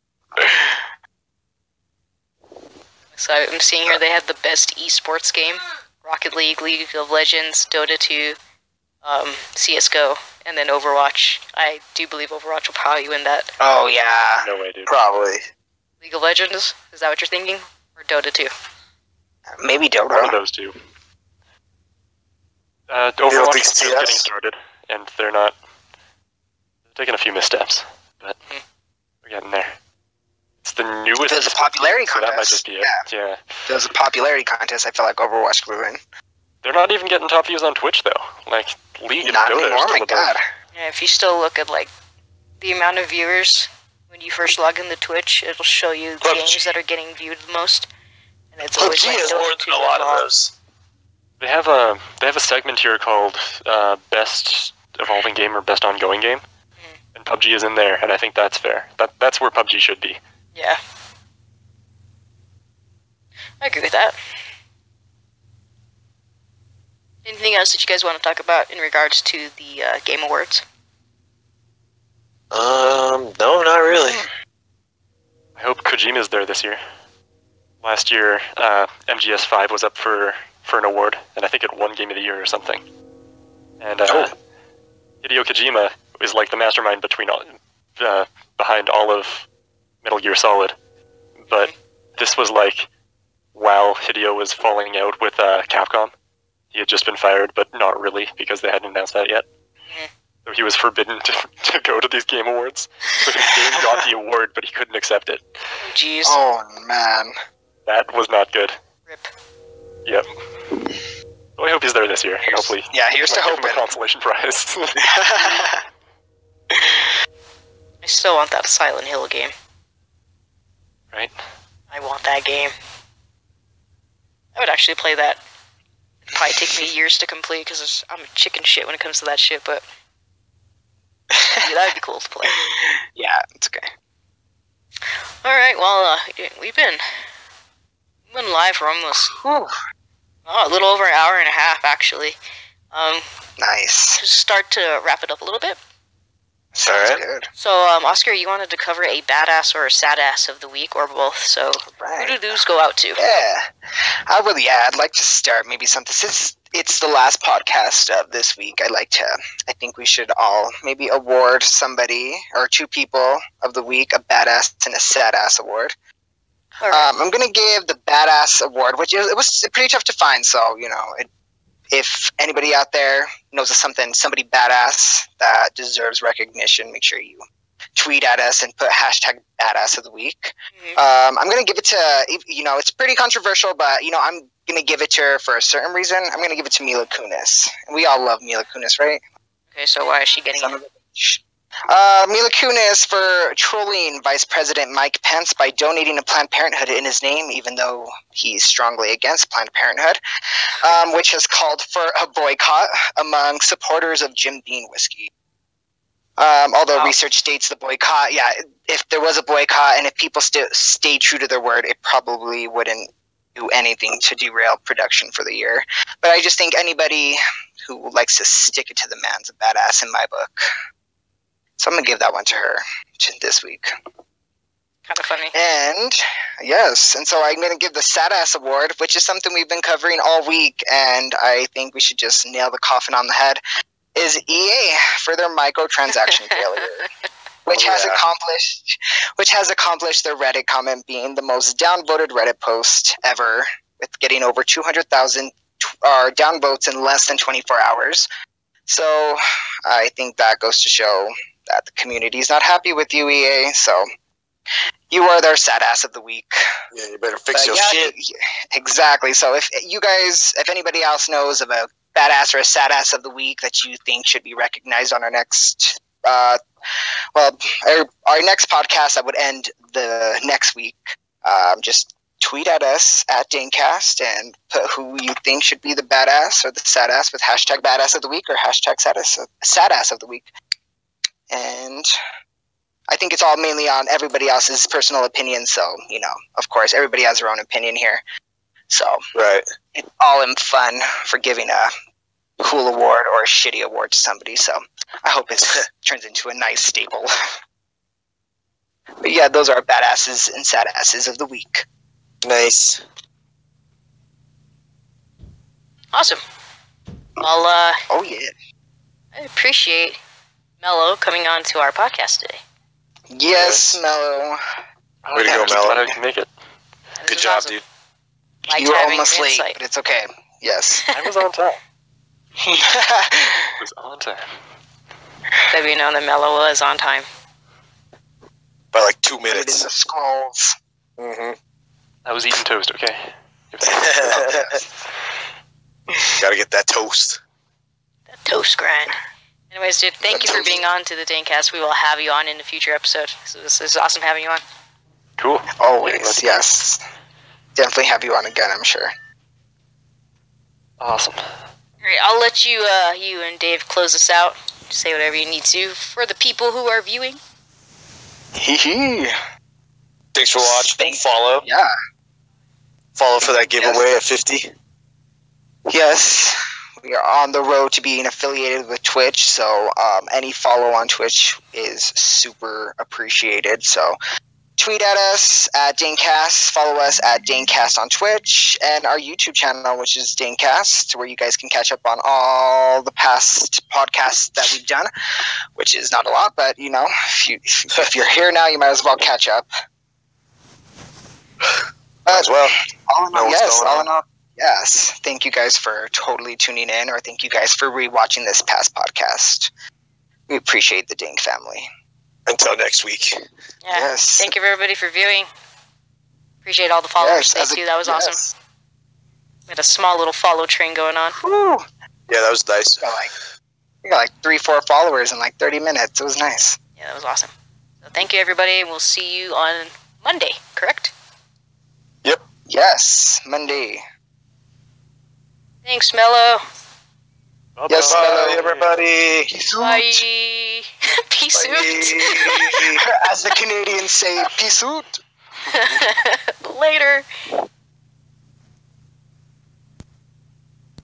So I'm seeing here they have the best esports game: Rocket League, League of Legends, Dota two, um, C S G O, and then Overwatch. I do believe Overwatch will probably win that. Oh, yeah. No way, dude. Probably. League of Legends, is that what you're thinking? Or Dota two? Maybe One of Dota. those two. Uh, don't Overwatch think is just C S? getting started, and they're not they're taking a few missteps, but Hmm. we're getting there. It's the newest. There's a esports popularity game, so that might contest. just be it. Yeah. There's a popularity contest. I feel like Overwatch would win. They're not even getting top views on Twitch though. Like League and Not Dota anymore. are Oh still my above. god. Yeah, if you still look at like the amount of viewers when you first log into Twitch, it'll show you the P U B G. games that are getting viewed the most. And it's P U B always G like has Dota more two than a lot and all. of those. They have a they have a segment here called uh, Best Evolving Game or Best Ongoing Game, and P U B G is in there, and I think that's fair. That that's where P U B G should be. Yeah. I agree with that. Anything else that you guys want to talk about in regards to the uh, Game Awards? Um, no, not really. I hope Kojima's there this year. Last year, uh, M G S five was up for, for an award, and I think it won Game of the Year or something. And uh, Oh. Hideo Kojima is like the mastermind between all, uh, behind all of Metal Gear Solid. But this was like while Hideo was falling out with uh, Capcom. He had just been fired, but not really, because they hadn't announced that yet. Mhm. So he was forbidden to, to go to these Game Awards. So his game got the award, but he couldn't accept it. Oh, jeez. Oh, man. That was not good. Rip. Yep. So I hope he's there this year, and hopefully Yeah, here's to might give him a hoping. consolation prize. I still want that Silent Hill game. Right? I want that game. I would actually play that. It'd probably take me years to complete because I'm a chicken shit when it comes to that shit, but yeah, that'd be cool to play. Yeah, it's okay. Alright, well, uh, we've been, we've been live for almost Whew. oh, a little over an hour and a half, actually. Um, Nice. to start to wrap it up a little bit. Sounds Alright. good. So, um, Oscar, you wanted to cover a badass or a sad ass of the week, or both. So, who Right. do those go out to? Yeah. I really, yeah, I'd like to start maybe something. Since it's the last podcast of this week, I'd like to, I think we should all maybe award somebody or two people of the week a badass and a sad ass award. All right. Um, I'm gonna give the Badass Award, which is, it was pretty tough to find. So you know, it, if anybody out there knows of something, somebody badass that deserves recognition, make sure you tweet at us and put hashtag Badass of the Week. Mhm. Um, I'm gonna give it to, you know, it's pretty controversial, but you know, I'm gonna give it to her for a certain reason. I'm gonna give it to Mila Kunis. We all love Mila Kunis, right? Okay, so why is she getting Son it? of a bitch. Uh, Mila Kunis for trolling Vice President Mike Pence by donating to Planned Parenthood in his name, even though he's strongly against Planned Parenthood, um, which has called for a boycott among supporters of Jim Beam whiskey. Um, although Wow. research states the boycott, yeah, if there was a boycott and if people still stayed true to their word, it probably wouldn't do anything to derail production for the year. But I just think anybody who likes to stick it to the man's a badass in my book. So I'm going to give that one to her to this week. Kind of funny. And yes, and so I'm going to give the Sad Ass Award, which is something we've been covering all week, and I think we should just nail the coffin on the head, is E A for their microtransaction failure, which Oh, has yeah. accomplished which has accomplished their Reddit comment being the most downvoted Reddit post ever, with getting over two hundred thousand uh, downvotes in less than twenty-four hours. So I think that goes to show that the community is not happy with you, E A. So you are their sad ass of the week. Yeah, you better fix But your yeah, shit. y- Exactly. So if you guys, if anybody else knows of a badass or a sad ass of the week that you think should be recognized on our next, uh, well, our, our next podcast that would end the next week, um, just tweet at us at Danecast and put who you think should be the badass or the sad ass with hashtag badass of the week or hashtag sad ass, sad ass of the week. And I think it's all mainly on everybody else's personal opinion. So, you know, of course, everybody has their own opinion here. So Right. it's all in fun for giving a cool award or a shitty award to somebody. So I hope it turns into a nice staple. But yeah, those are our badasses and sad asses of the week. Nice. Awesome. Well, uh, Oh yeah. I appreciate Mello coming on to our podcast today. Yes, Yes. Mello. Way to Yeah, go, I'm glad Mello. I can make it. This Good was job, awesome. dude. Liked You were having almost your late, insight. but it's okay. Yes. I was on time. I was on time. That we know that Mello was on time. By like two Put it in minutes. the scrolls. Mm-hmm. I was eating toast, okay? Gotta get that toast. That toast grind. Anyways, dude, thank you for being on to the Danecast. We will have you on in a future episode. So this is awesome having you on. Cool. Always, yes. Definitely have you on again, I'm sure. Awesome. Alright, I'll let you, uh, you and Dave close this out. Say whatever you need to for the people who are viewing. Hee hee. Thanks for watching. Follow. Yeah. Follow for that giveaway at fifty. Yes, we are on the road to being affiliated with Twitch, so um, any follow on Twitch is super appreciated. So tweet at us at Danecast, follow us at Danecast on Twitch, and our YouTube channel, which is Danecast, where you guys can catch up on all the past podcasts that we've done, which is not a lot, but you know, if, you, if you're here now, you might as well catch up. Might as well. All in Know all, what's yes, going all on. in all, yes. Thank you guys for totally tuning in, or thank you guys for rewatching this past podcast. We appreciate the Dink family. Until next week. Yeah. Yes. Thank you everybody for viewing. Appreciate all the followers as today a- too. That was awesome. yes. We had a small little follow train going on. Woo. Yeah, that was nice. Got like, we got like three, four followers in like thirty minutes. It was nice. Yeah, that was awesome. So thank you everybody, and we'll see you on Monday, correct? Yes, Monday. Thanks, Mello. Bye-bye. Yes, Bye, hello. everybody. Bye. Peace out. As the Canadians say, peace out. Later.